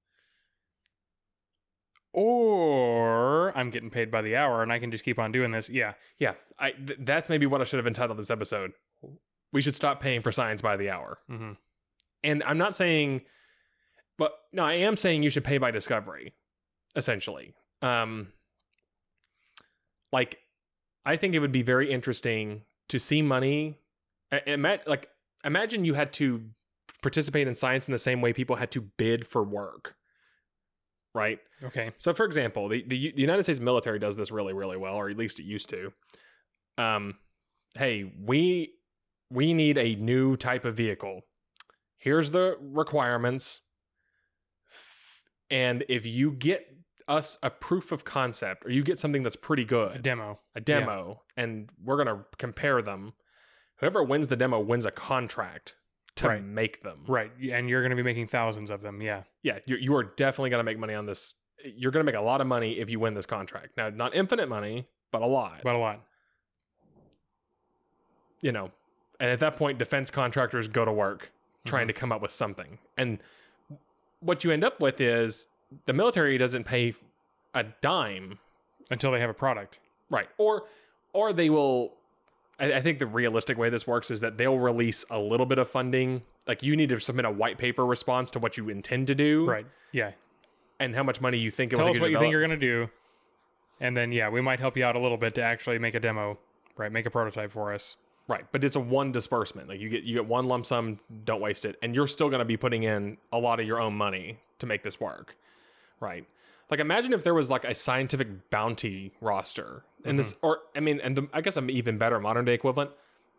[SPEAKER 1] Or I'm getting paid by the hour and I can just keep on doing this. Yeah.
[SPEAKER 2] Yeah. That's maybe what I should have entitled this episode. We should stop paying for science by the hour. And I'm not saying, but no, I am saying you should pay by discovery, essentially. Like, I think it would be very interesting to see money. Imagine you had to participate in science in the same way people had to bid for work, right?
[SPEAKER 1] Okay.
[SPEAKER 2] So, for example, the United States military does this really, really well, or at least it used to. Hey, we need a new type of vehicle. Here's the requirements. And if you get us a proof of concept, or you get something that's pretty good,
[SPEAKER 1] A demo,
[SPEAKER 2] and we're going to compare them, whoever wins the demo wins a contract to make them.
[SPEAKER 1] Right. And you're going to be making thousands of them. Yeah.
[SPEAKER 2] Yeah, you are definitely going to make money on this. You're going to make a lot of money if you win this contract. Now, not infinite money, but a lot.
[SPEAKER 1] But a lot.
[SPEAKER 2] You know, and at that point, defense contractors go to work trying to come up with something. And what you end up with is the military doesn't pay a dime
[SPEAKER 1] Until they have a product.
[SPEAKER 2] right, or they will. I think the realistic way this works is that they'll release a little bit of funding. Like, you need to submit a white paper response to what you intend to do,
[SPEAKER 1] Right. Yeah.
[SPEAKER 2] and how much money you think it
[SPEAKER 1] Tell
[SPEAKER 2] will
[SPEAKER 1] us
[SPEAKER 2] take
[SPEAKER 1] what
[SPEAKER 2] to
[SPEAKER 1] you think
[SPEAKER 2] develop.
[SPEAKER 1] you're going to do. And then, yeah, we might help you out a little bit to actually make a demo. Right. Make a prototype for us.
[SPEAKER 2] Right, but it's a one disbursement. Like, you get one lump sum, don't waste it, and you're still going to be putting in a lot of your own money to make this work. Right. Like, imagine if there was like a scientific bounty roster in this, or I mean, and I guess an even better modern day equivalent,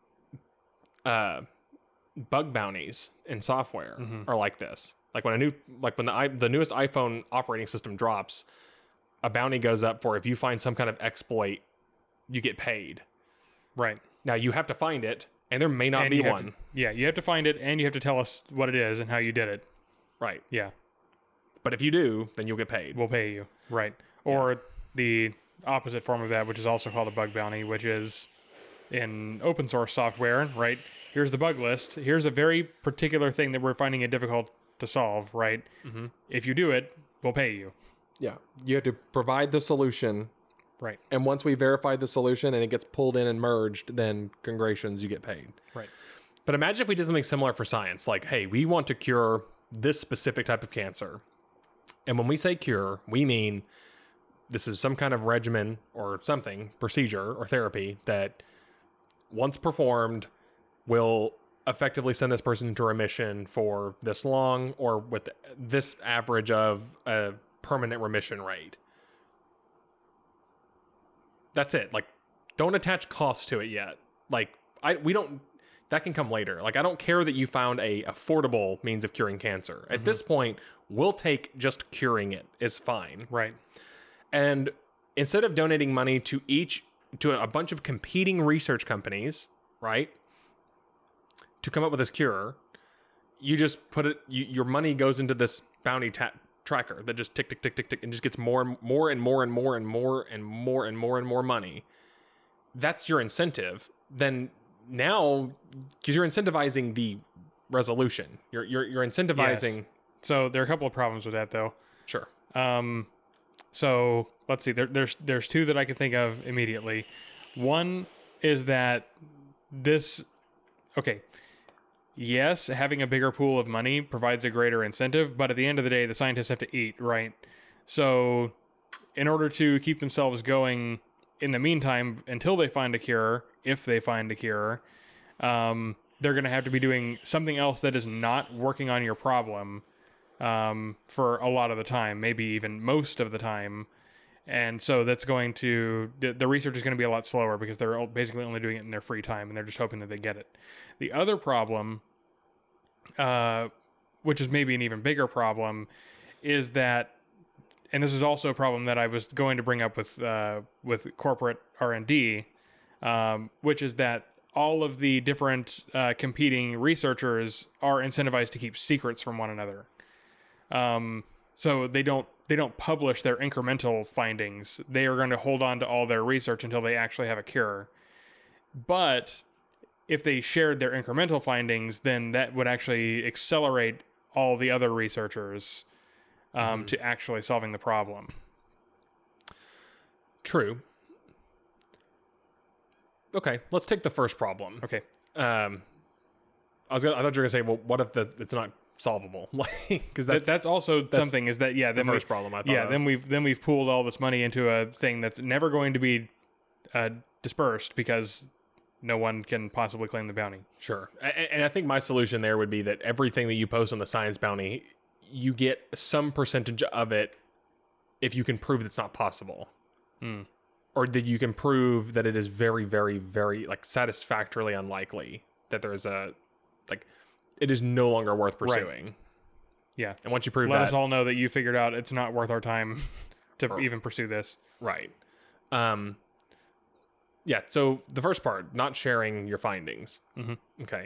[SPEAKER 2] bug bounties in software are like this. Like, when the newest iPhone operating system drops, a bounty goes up for if you find some kind of exploit, you get paid.
[SPEAKER 1] Right.
[SPEAKER 2] Now, you have to find it, and there may not
[SPEAKER 1] And
[SPEAKER 2] be
[SPEAKER 1] you have
[SPEAKER 2] one.
[SPEAKER 1] to- yeah. You have to find it, and you have to tell us what it is and how you did it.
[SPEAKER 2] Right.
[SPEAKER 1] Yeah.
[SPEAKER 2] But if you do, then you'll get paid.
[SPEAKER 1] We'll pay you. Right. Or the opposite form of that, which is also called a bug bounty, which is in open source software, right? Here's the bug list. Here's a very particular thing that we're finding it difficult to solve, right? If you do it, we'll pay you.
[SPEAKER 2] Yeah. You have to provide the solution,
[SPEAKER 1] Right.
[SPEAKER 2] and once we verify the solution and it gets pulled in and merged, then congratulations, you get paid.
[SPEAKER 1] Right.
[SPEAKER 2] But imagine if we did something similar for science. Like, hey, we want to cure this specific type of cancer. And when we say cure, we mean this is some kind of regimen or something, procedure or therapy that, once performed, will effectively send this person into remission for this long, or with this average of a permanent remission rate. That's it. Like, don't attach costs to it yet. Like, that can come later. Like, I don't care that you found a affordable means of curing cancer. At this point, we'll take just curing it. It's fine.
[SPEAKER 1] Right.
[SPEAKER 2] And instead of donating money to a bunch of competing research companies, right, to come up with this cure, you just put it. Your money goes into this bounty tracker that just tick, tick, tick, tick, tick, and just gets more and more and more and more and more and more and more and more money. That's your incentive. Then now, because you're incentivizing the resolution, you're incentivizing.
[SPEAKER 1] Yes. So there are a couple of problems with that, though.
[SPEAKER 2] Sure.
[SPEAKER 1] So let's see. There's two that I can think of immediately. One is that this. Okay. Yes, having a bigger pool of money provides a greater incentive, but at the end of the day, the scientists have to eat, right? So, in order to keep themselves going in the meantime, until they find a cure, if they find a cure, they're going to have to be doing something else that is not working on your problem for a lot of the time, maybe even most of the time. And so that's going to, the research is going to be a lot slower because they're basically only doing it in their free time and they're just hoping that they get it. The other problem, which is maybe an even bigger problem, is that, and this is also a problem that I was going to bring up with corporate R&D, which is that all of the different competing researchers are incentivized to keep secrets from one another. So they don't publish their incremental findings. They are going to hold on to all their research until they actually have a cure. But if they shared their incremental findings, then that would actually accelerate all the other researchers to actually solving the problem.
[SPEAKER 2] True. Okay, let's take the first problem.
[SPEAKER 1] Okay.
[SPEAKER 2] I thought you were gonna say, well, what if it's not solvable? Because
[SPEAKER 1] That's also something, is that, yeah,
[SPEAKER 2] the
[SPEAKER 1] then
[SPEAKER 2] first problem I thought
[SPEAKER 1] yeah,
[SPEAKER 2] of.
[SPEAKER 1] then we've pooled all this money into a thing that's never going to be dispersed because no one can possibly claim the bounty.
[SPEAKER 2] Sure. And I think my solution there would be that everything that you post on the science bounty, you get some percentage of it if you can prove it's not possible. Or that you can prove that it is very, very, very, like, satisfactorily unlikely that there's it is no longer worth pursuing.
[SPEAKER 1] Right. Yeah.
[SPEAKER 2] And once you prove
[SPEAKER 1] Let
[SPEAKER 2] that,
[SPEAKER 1] us all know that you figured out it's not worth our time to even pursue this.
[SPEAKER 2] right. Yeah, so the first part, not sharing your findings. Okay.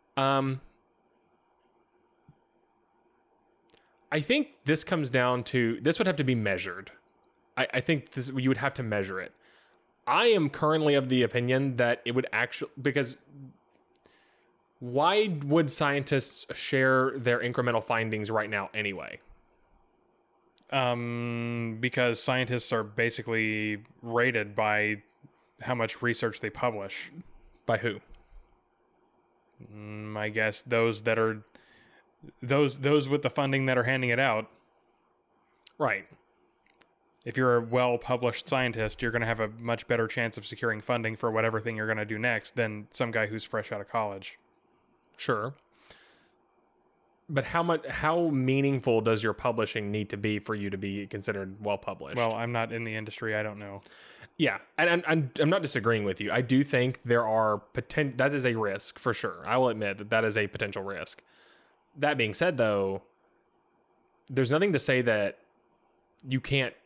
[SPEAKER 2] I think this comes down to, this would have to be measured. I think you would have to measure it. I am currently of the opinion that it would actually, because why would scientists share their incremental findings right now anyway?
[SPEAKER 1] Because scientists are basically rated by how much research they publish.
[SPEAKER 2] By who?
[SPEAKER 1] I guess those that are those with the funding that are handing it out.
[SPEAKER 2] Right.
[SPEAKER 1] If you're a well-published scientist, you're going to have a much better chance of securing funding for whatever thing you're going to do next than some guy who's fresh out of college.
[SPEAKER 2] Sure. But how meaningful does your publishing need to be for you to be considered well-published?
[SPEAKER 1] Well, I'm not in the industry. I don't know.
[SPEAKER 2] Yeah, and I'm not disagreeing with you. I do think there are that is a risk for sure. I will admit that is a potential risk. That being said, though, there's nothing to say that your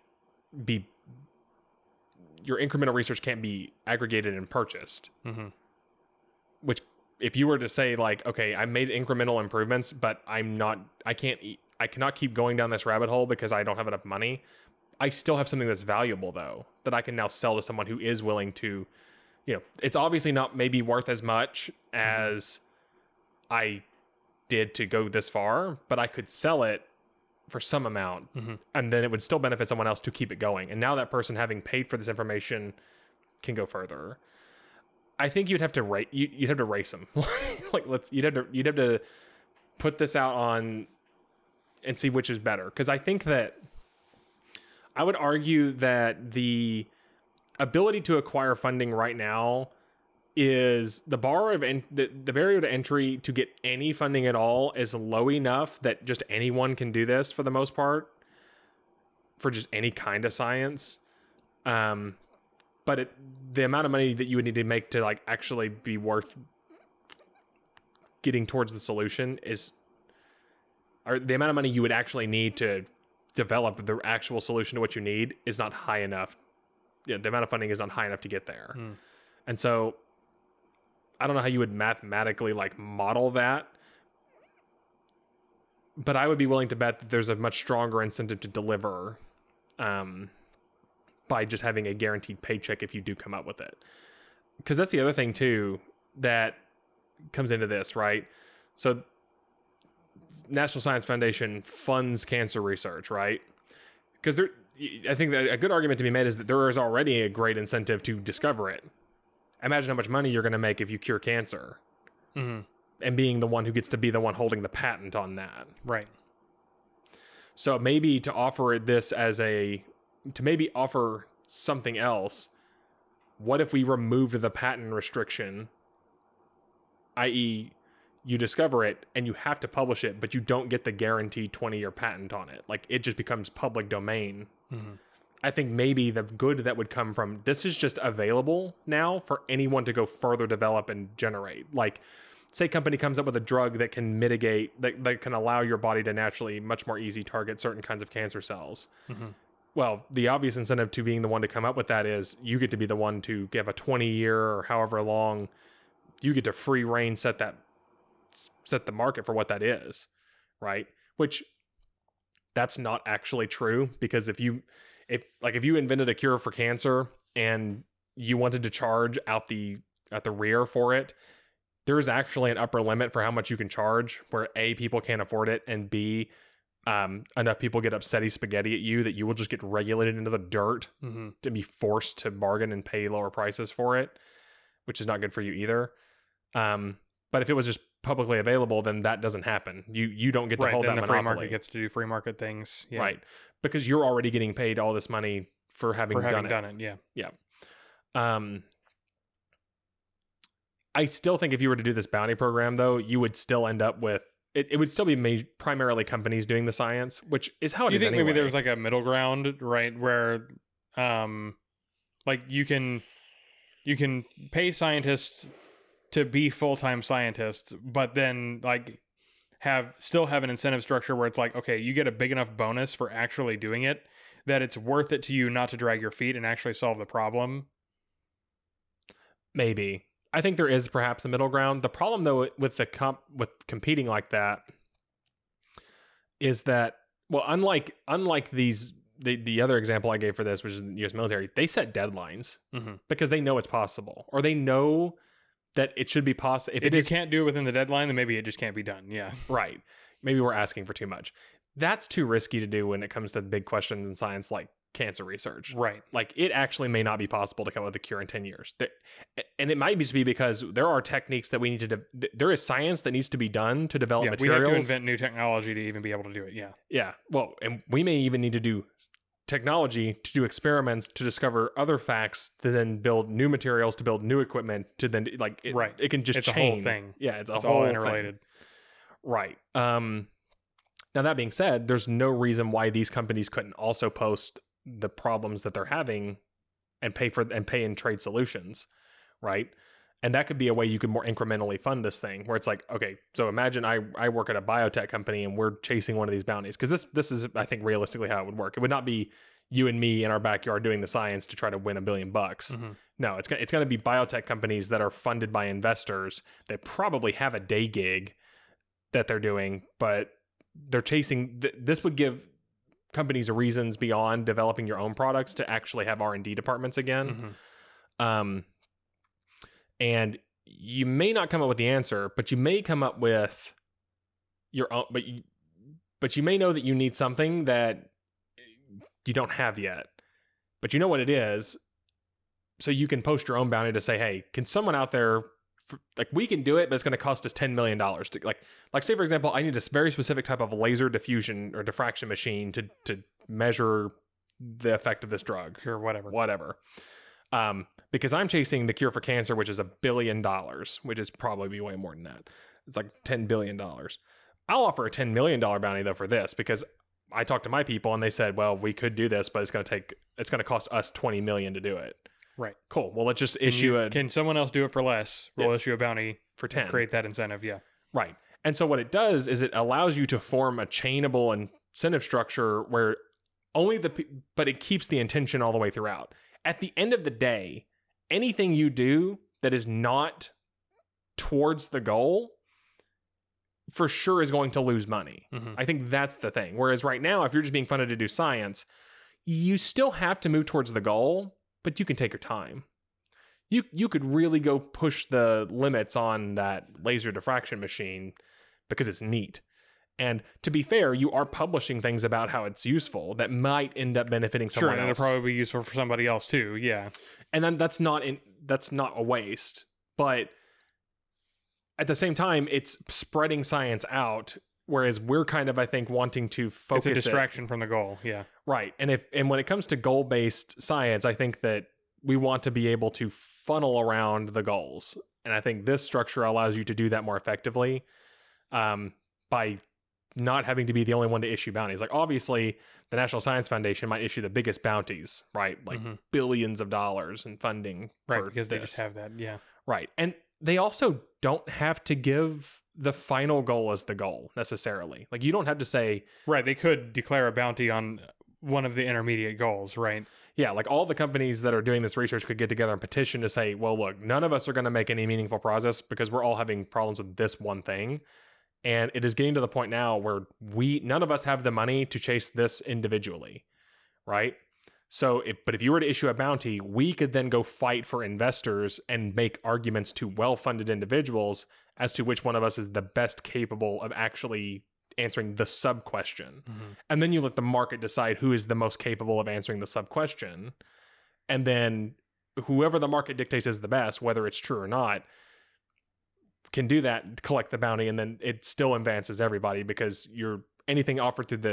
[SPEAKER 2] incremental research can't be aggregated and purchased. Which, if you were to say, like, okay, I made incremental improvements, but I cannot keep going down this rabbit hole because I don't have enough money. I still have something that's valuable, though, that I can now sell to someone who is willing to, it's obviously not maybe worth as much as I did to go this far, but I could sell it for some amount, and then it would still benefit someone else to keep it going. And now that person, having paid for this information, can go further. I think you'd have to rate. You'd have to race them. You'd have to put this out on and see which is better. Because I think that I would argue that the ability to acquire funding right now is the barrier to entry to get any funding at all is low enough that just anyone can do this for the most part, for just any kind of science. But the amount of money that you would need to make to, like, actually be worth getting towards the solution or the amount of money you would actually need to develop the actual solution to what you need is not high enough. The amount of funding is not high enough to get there. And so I don't know how you would mathematically, like, model that, but I would be willing to bet that there's a much stronger incentive to deliver, by just having a guaranteed paycheck if you do come up with it. Because that's the other thing too that comes into this, right? So National Science Foundation funds cancer research, right? Because I think that a good argument to be made is that there is already a great incentive to discover it. Imagine how much money you're going to make if you cure cancer. And being the one who gets to be the one holding the patent on that.
[SPEAKER 1] Right.
[SPEAKER 2] So maybe to offer this to maybe offer something else, what if we removed the patent restriction, i.e. you discover it and you have to publish it, but you don't get the guaranteed 20-year patent on it. Like, it just becomes public domain. I think maybe the good that would come from this is just available now for anyone to go further develop and generate. Like, say company comes up with a drug that can mitigate, that can allow your body to naturally much more easy target certain kinds of cancer cells. Well, the obvious incentive to being the one to come up with that is you get to be the one to give a 20-year or however long, you get to free reign set the market for what that is, right? Which that's not actually true, because if you invented a cure for cancer and you wanted to charge at the rear for it, there is actually an upper limit for how much you can charge, where A, people can't afford it, and B, enough people get upsetty spaghetti at you that you will just get regulated into the dirt to be forced to bargain and pay lower prices for it, which is not good for you either. But if it was just publicly available, then that doesn't happen. You don't get to hold that monopoly.
[SPEAKER 1] Free market gets to do free market things. Yeah.
[SPEAKER 2] Right. Because you're already getting paid all this money for having done it.
[SPEAKER 1] Yeah.
[SPEAKER 2] Yeah. I still think if you were to do this bounty program, though, you would still end up with it would still be primarily companies doing the science, which is how it
[SPEAKER 1] You
[SPEAKER 2] is
[SPEAKER 1] think
[SPEAKER 2] anyway.
[SPEAKER 1] maybe there's like a middle ground, right, where like you can pay scientists to be full-time scientists, but then like still have an incentive structure where it's like, okay, you get a big enough bonus for actually doing it that it's worth it to you not to drag your feet and actually solve the problem.
[SPEAKER 2] Maybe. I think there is perhaps a middle ground. The problem, though, with with competing like that is that, well, unlike the other example I gave for this, which is the U.S. military, they set deadlines because they know it's possible, or they know that it should be possible.
[SPEAKER 1] If you can't do it within the deadline, then maybe it just can't be done. Yeah.
[SPEAKER 2] Right. Maybe we're asking for too much. That's too risky to do when it comes to big questions in science like cancer research.
[SPEAKER 1] Right.
[SPEAKER 2] Like, it actually may not be possible to come up with a cure in 10 years. And it might just be because there are techniques that we need to there is science that needs to be done to develop materials.
[SPEAKER 1] We have to invent new technology to even be able to do it. Yeah.
[SPEAKER 2] Yeah. Well, and we may even need to do technology to do experiments to discover other facts to then build new materials, to build new equipment, to then like it can just
[SPEAKER 1] it's
[SPEAKER 2] chain.
[SPEAKER 1] A whole thing.
[SPEAKER 2] Yeah, it's
[SPEAKER 1] all
[SPEAKER 2] whole
[SPEAKER 1] interrelated.
[SPEAKER 2] Thing. Right. Now, that being said, there's no reason why these companies couldn't also post the problems that they're having and pay in trade solutions, right? And that could be a way you could more incrementally fund this thing, where it's like, okay, so imagine I work at a biotech company and we're chasing one of these bounties, because this is, I think, realistically how it would work. It would not be you and me in our backyard doing the science to try to win $1 billion. No, it's going to be biotech companies that are funded by investors that probably have a day gig that they're doing, but they're chasing. This would give companies reasons beyond developing your own products to actually have R&D departments again. And you may not come up with the answer, but you may come up with your own, but you may know that you need something that you don't have yet, but you know what it is. So you can post your own bounty to say, hey, can someone out there, like, we can do it, but it's going to cost us $10 million to like say, for example, I need a very specific type of laser diffusion or diffraction machine to measure the effect of this drug.
[SPEAKER 1] Sure.
[SPEAKER 2] Whatever. Because I'm chasing the cure for cancer, which is $1 billion, which is probably way more than that. It's like $10 billion. I'll offer a $10 million bounty though for this, because I talked to my people and they said, well, we could do this, but it's going to cost us $20 million to do it.
[SPEAKER 1] Right.
[SPEAKER 2] Cool. Well, let's just
[SPEAKER 1] Can someone else do it for less? We'll issue a bounty
[SPEAKER 2] for 10.
[SPEAKER 1] Create that incentive. Yeah.
[SPEAKER 2] Right. And so what it does is it allows you to form a chainable incentive structure where but it keeps the intention all the way throughout. At the end of the day, anything you do that is not towards the goal for sure is going to lose money. I think that's the thing. Whereas right now, if you're just being funded to do science, you still have to move towards the goal, but you can take your time. You could really go push the limits on that laser diffraction machine because it's neat. And to be fair, you are publishing things about how it's useful that might end up benefiting someone else.
[SPEAKER 1] Sure, and it'll probably be useful for somebody else too. Yeah.
[SPEAKER 2] And then that's not a waste, but at the same time, it's spreading science out. Whereas we're kind of, I think, wanting to focus.
[SPEAKER 1] It's a distraction from the goal. Yeah.
[SPEAKER 2] Right. And when it comes to goal-based science, I think that we want to be able to funnel around the goals. And I think this structure allows you to do that more effectively by not having to be the only one to issue bounties. Like, obviously, the National Science Foundation might issue the biggest bounties, right? Like billions of dollars in funding.
[SPEAKER 1] Right, because they just have that. Yeah.
[SPEAKER 2] Right. And they also don't have to give the final goal as the goal necessarily. Like, you don't have to say...
[SPEAKER 1] Right, they could declare a bounty on one of the intermediate goals, right?
[SPEAKER 2] Yeah, like all the companies that are doing this research could get together and petition to say, well, look, none of us are going to make any meaningful progress because we're all having problems with this one thing. And it is getting to the point now where none of us have the money to chase this individually, right? So, but if you were to issue a bounty, we could then go fight for investors and make arguments to well-funded individuals as to which one of us is the best capable of actually answering the sub-question. And then you let the market decide who is the most capable of answering the sub-question. And then whoever the market dictates is the best, whether it's true or not, can do that, collect the bounty, and then it still advances everybody because anything offered through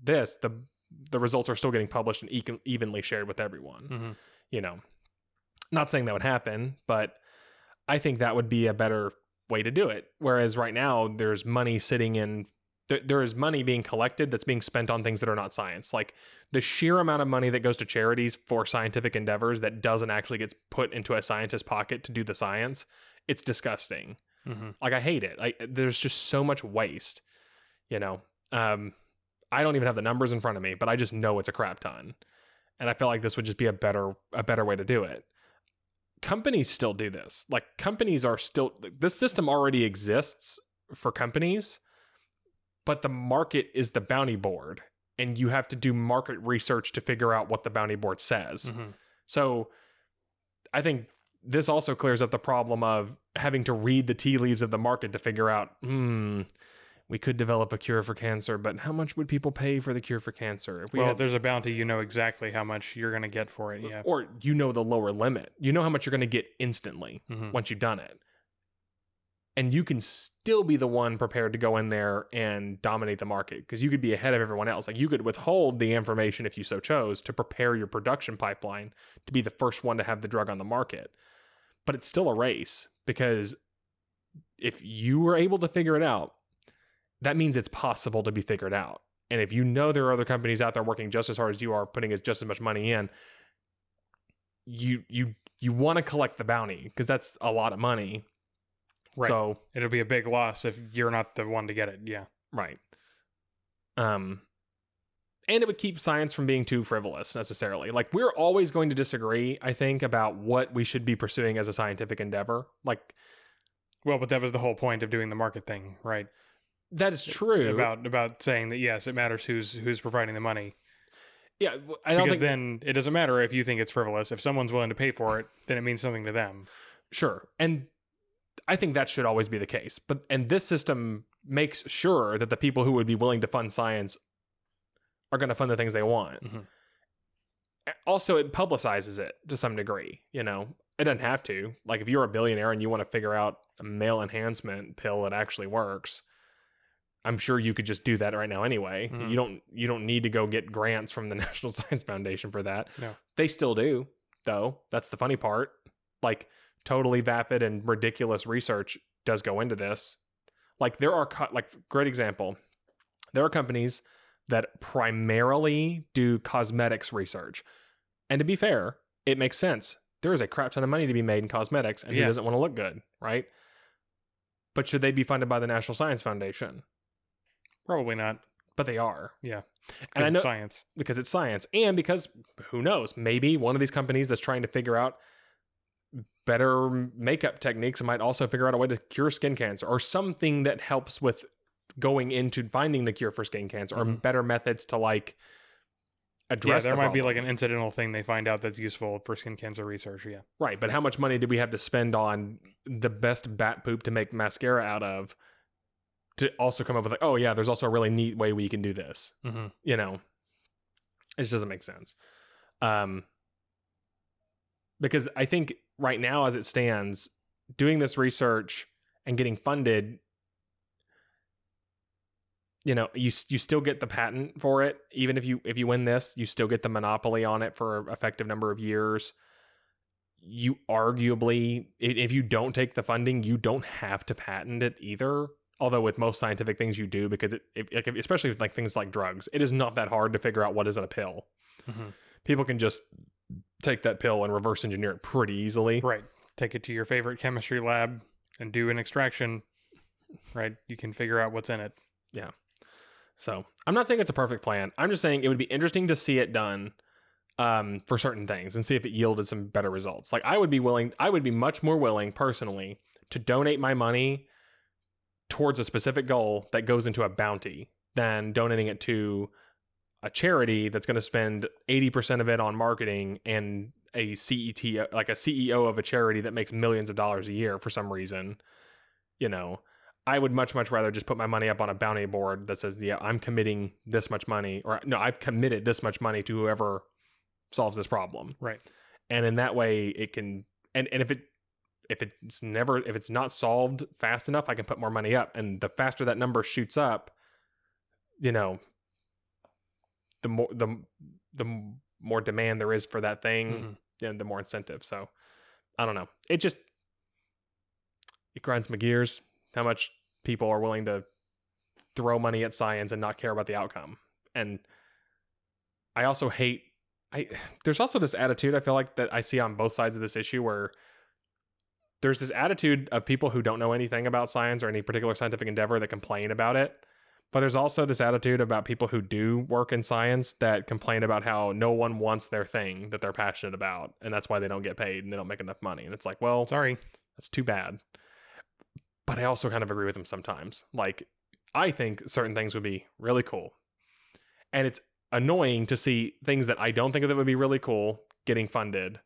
[SPEAKER 2] the results are still getting published and evenly shared with everyone. You know, not saying that would happen, but I think that would be a better way to do it. Whereas right now, there's money sitting in, there is money being collected that's being spent on things that are not science. Like the sheer amount of money that goes to charities for scientific endeavors that doesn't actually get put into a scientist's pocket to do the science, it's disgusting.
[SPEAKER 1] Mm-hmm.
[SPEAKER 2] Like I hate it. There's just so much waste, you know. I don't even have the numbers in front of me, but I just know it's a crap ton. And I feel like this would just be a better way to do it. Companies still do this. Like companies are still, this system already exists for companies, but the market is the bounty board, and you have to do market research to figure out what the bounty board says.
[SPEAKER 1] Mm-hmm.
[SPEAKER 2] So I think this also clears up the problem of having to read the tea leaves of the market to figure out, we could develop a cure for cancer, but how much would people pay for the cure for cancer?
[SPEAKER 1] If there's a bounty, you know exactly how much you're going to get for it. Yeah.
[SPEAKER 2] Or you know the lower limit. You know how much you're going to get instantly once you've done it. And you can still be the one prepared to go in there and dominate the market, because you could be ahead of everyone else. Like you could withhold the information if you so chose to prepare your production pipeline to be the first one to have the drug on the market. But it's still a race, because if you were able to figure it out, that means it's possible to be figured out. And if you know there are other companies out there working just as hard as you are, putting just as much money in, you want to collect the bounty, because that's a lot of money.
[SPEAKER 1] Right.
[SPEAKER 2] So
[SPEAKER 1] it'll be a big loss if you're not the one to get it. Yeah.
[SPEAKER 2] Right. And it would keep science from being too frivolous necessarily. Like we're always going to disagree, I think, about what we should be pursuing as a scientific endeavor. Like,
[SPEAKER 1] well, but that was the whole point of doing the market thing, right?
[SPEAKER 2] That is true.
[SPEAKER 1] About saying that, yes, it matters who's providing the money.
[SPEAKER 2] Yeah, I don't
[SPEAKER 1] because
[SPEAKER 2] think
[SPEAKER 1] then it doesn't matter if you think it's frivolous. If someone's willing to pay for it, then it means something to them.
[SPEAKER 2] Sure. And I think that should always be the case. And this system makes sure that the people who would be willing to fund science are going to fund the things they want.
[SPEAKER 1] Mm-hmm.
[SPEAKER 2] Also, it publicizes it to some degree. You know, it doesn't have to. Like if you're a billionaire and you want to figure out a male enhancement pill that actually works, I'm sure you could just do that right now anyway.
[SPEAKER 1] Mm-hmm.
[SPEAKER 2] You don't need to go get grants from the National Science Foundation for that.
[SPEAKER 1] No.
[SPEAKER 2] They still do, though. That's the funny part. Like totally vapid and ridiculous research does go into this. Like there are great example. There are companies that primarily do cosmetics research. And to be fair, it makes sense. There is a crap ton of money to be made in cosmetics, and who doesn't want to look good, right? But should they be funded by the National Science Foundation?
[SPEAKER 1] Probably not.
[SPEAKER 2] But they are.
[SPEAKER 1] Yeah.
[SPEAKER 2] And I know,
[SPEAKER 1] it's science.
[SPEAKER 2] Because it's science. And because, who knows, maybe one of these companies that's trying to figure out better makeup techniques might also figure out a way to cure skin cancer, or something that helps with going into finding the cure for skin cancer, or better methods to like address
[SPEAKER 1] there
[SPEAKER 2] the
[SPEAKER 1] might
[SPEAKER 2] problem.
[SPEAKER 1] be like an incidental thing they find out that's useful for skin cancer research. Yeah.
[SPEAKER 2] Right. But how much money do we have to spend on the best bat poop to make mascara out of, to also come up with like, oh yeah, there's also a really neat way we can do this.
[SPEAKER 1] Mm-hmm.
[SPEAKER 2] You know, it just doesn't make sense. Because I think right now, as it stands, doing this research and getting funded, you know, you still get the patent for it. Even if you win this, you still get the monopoly on it for an effective number of years. You arguably, if you don't take the funding, you don't have to patent it either. Although with most scientific things you do, because especially with like things like drugs, it is not that hard to figure out what is in a pill.
[SPEAKER 1] Mm-hmm.
[SPEAKER 2] People can just take that pill and reverse engineer it pretty easily.
[SPEAKER 1] Right. Take it to your favorite chemistry lab and do an extraction. Right. You can figure out what's in it.
[SPEAKER 2] Yeah. So I'm not saying it's a perfect plan. I'm just saying it would be interesting to see it done for certain things and see if it yielded some better results. Like I would be much more willing personally to donate my money towards a specific goal that goes into a bounty than donating it to a charity that's going to spend 80% of it on marketing and a CET, like a CEO of a charity that makes millions of dollars a year for some reason. You know, I would much rather just put my money up on a bounty board that says, yeah, I'm committing this much money, or no, I've committed this much money to whoever solves this problem.
[SPEAKER 1] Right.
[SPEAKER 2] And in that way it can, and if it's not solved fast enough, I can put more money up. And the faster that number shoots up, you know, the more demand there is for that thing, and the more incentive. So I don't know. It just, it grinds my gears how much people are willing to throw money at science and not care about the outcome. And I also hate, there's also this attitude I feel like that I see on both sides of this issue where there's this attitude of people who don't know anything about science or any particular scientific endeavor that complain about it. But there's also this attitude about people who do work in science that complain about how no one wants their thing that they're passionate about. And that's why they don't get paid and they don't make enough money. And it's like, well,
[SPEAKER 1] Sorry.
[SPEAKER 2] that's too bad. But I also kind of agree with them sometimes. Like, I think certain things would be really cool. And it's annoying to see things that I don't think that would be really cool getting funded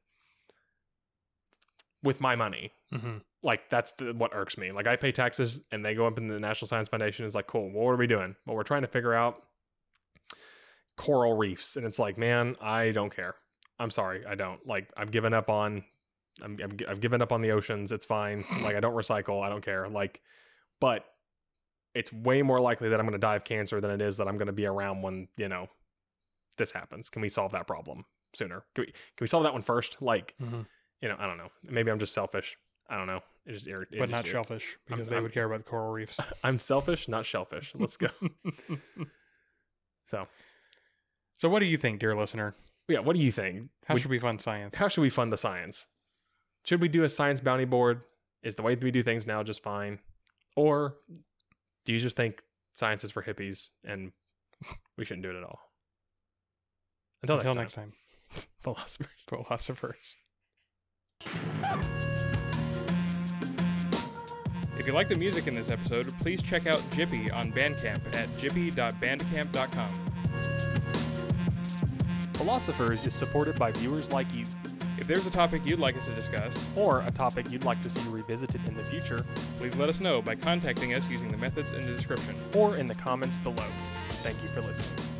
[SPEAKER 2] with my money.
[SPEAKER 1] Mm-hmm.
[SPEAKER 2] Like, that's what irks me. Like, I pay taxes and they go up in the National Science Foundation. It's like, cool, well, what are we doing? Well, we're trying to figure out coral reefs. And it's like, man, I don't care. I'm sorry, I don't. Like, I've given up on the oceans. It's fine. Like, I don't recycle. I don't care. Like, but it's way more likely that I'm going to die of cancer than it is that I'm going to be around when, this happens. Can we solve that problem sooner? Can we solve that one first? Like, I don't know. Maybe I'm just selfish. I don't know. It just
[SPEAKER 1] But not shellfish, because they would care about the coral reefs.
[SPEAKER 2] I'm selfish, not shellfish. Let's go. So
[SPEAKER 1] what do you think, dear listener?
[SPEAKER 2] Yeah, what do you think?
[SPEAKER 1] How should we fund science?
[SPEAKER 2] How should we fund the science? Should we do a science bounty board? Is the way we do things now just fine? Or do you just think science is for hippies and we shouldn't do it at all? Until next time.
[SPEAKER 1] Philosophers. If you like the music in this episode, please check out Jippy on Bandcamp at jippy.bandcamp.com.
[SPEAKER 3] Philosophers is supported by viewers like you.
[SPEAKER 1] If there's a topic you'd like us to discuss,
[SPEAKER 3] or a topic you'd like to see revisited in the future,
[SPEAKER 1] please let us know by contacting us using the methods in the description,
[SPEAKER 3] or in the comments below. Thank you for listening.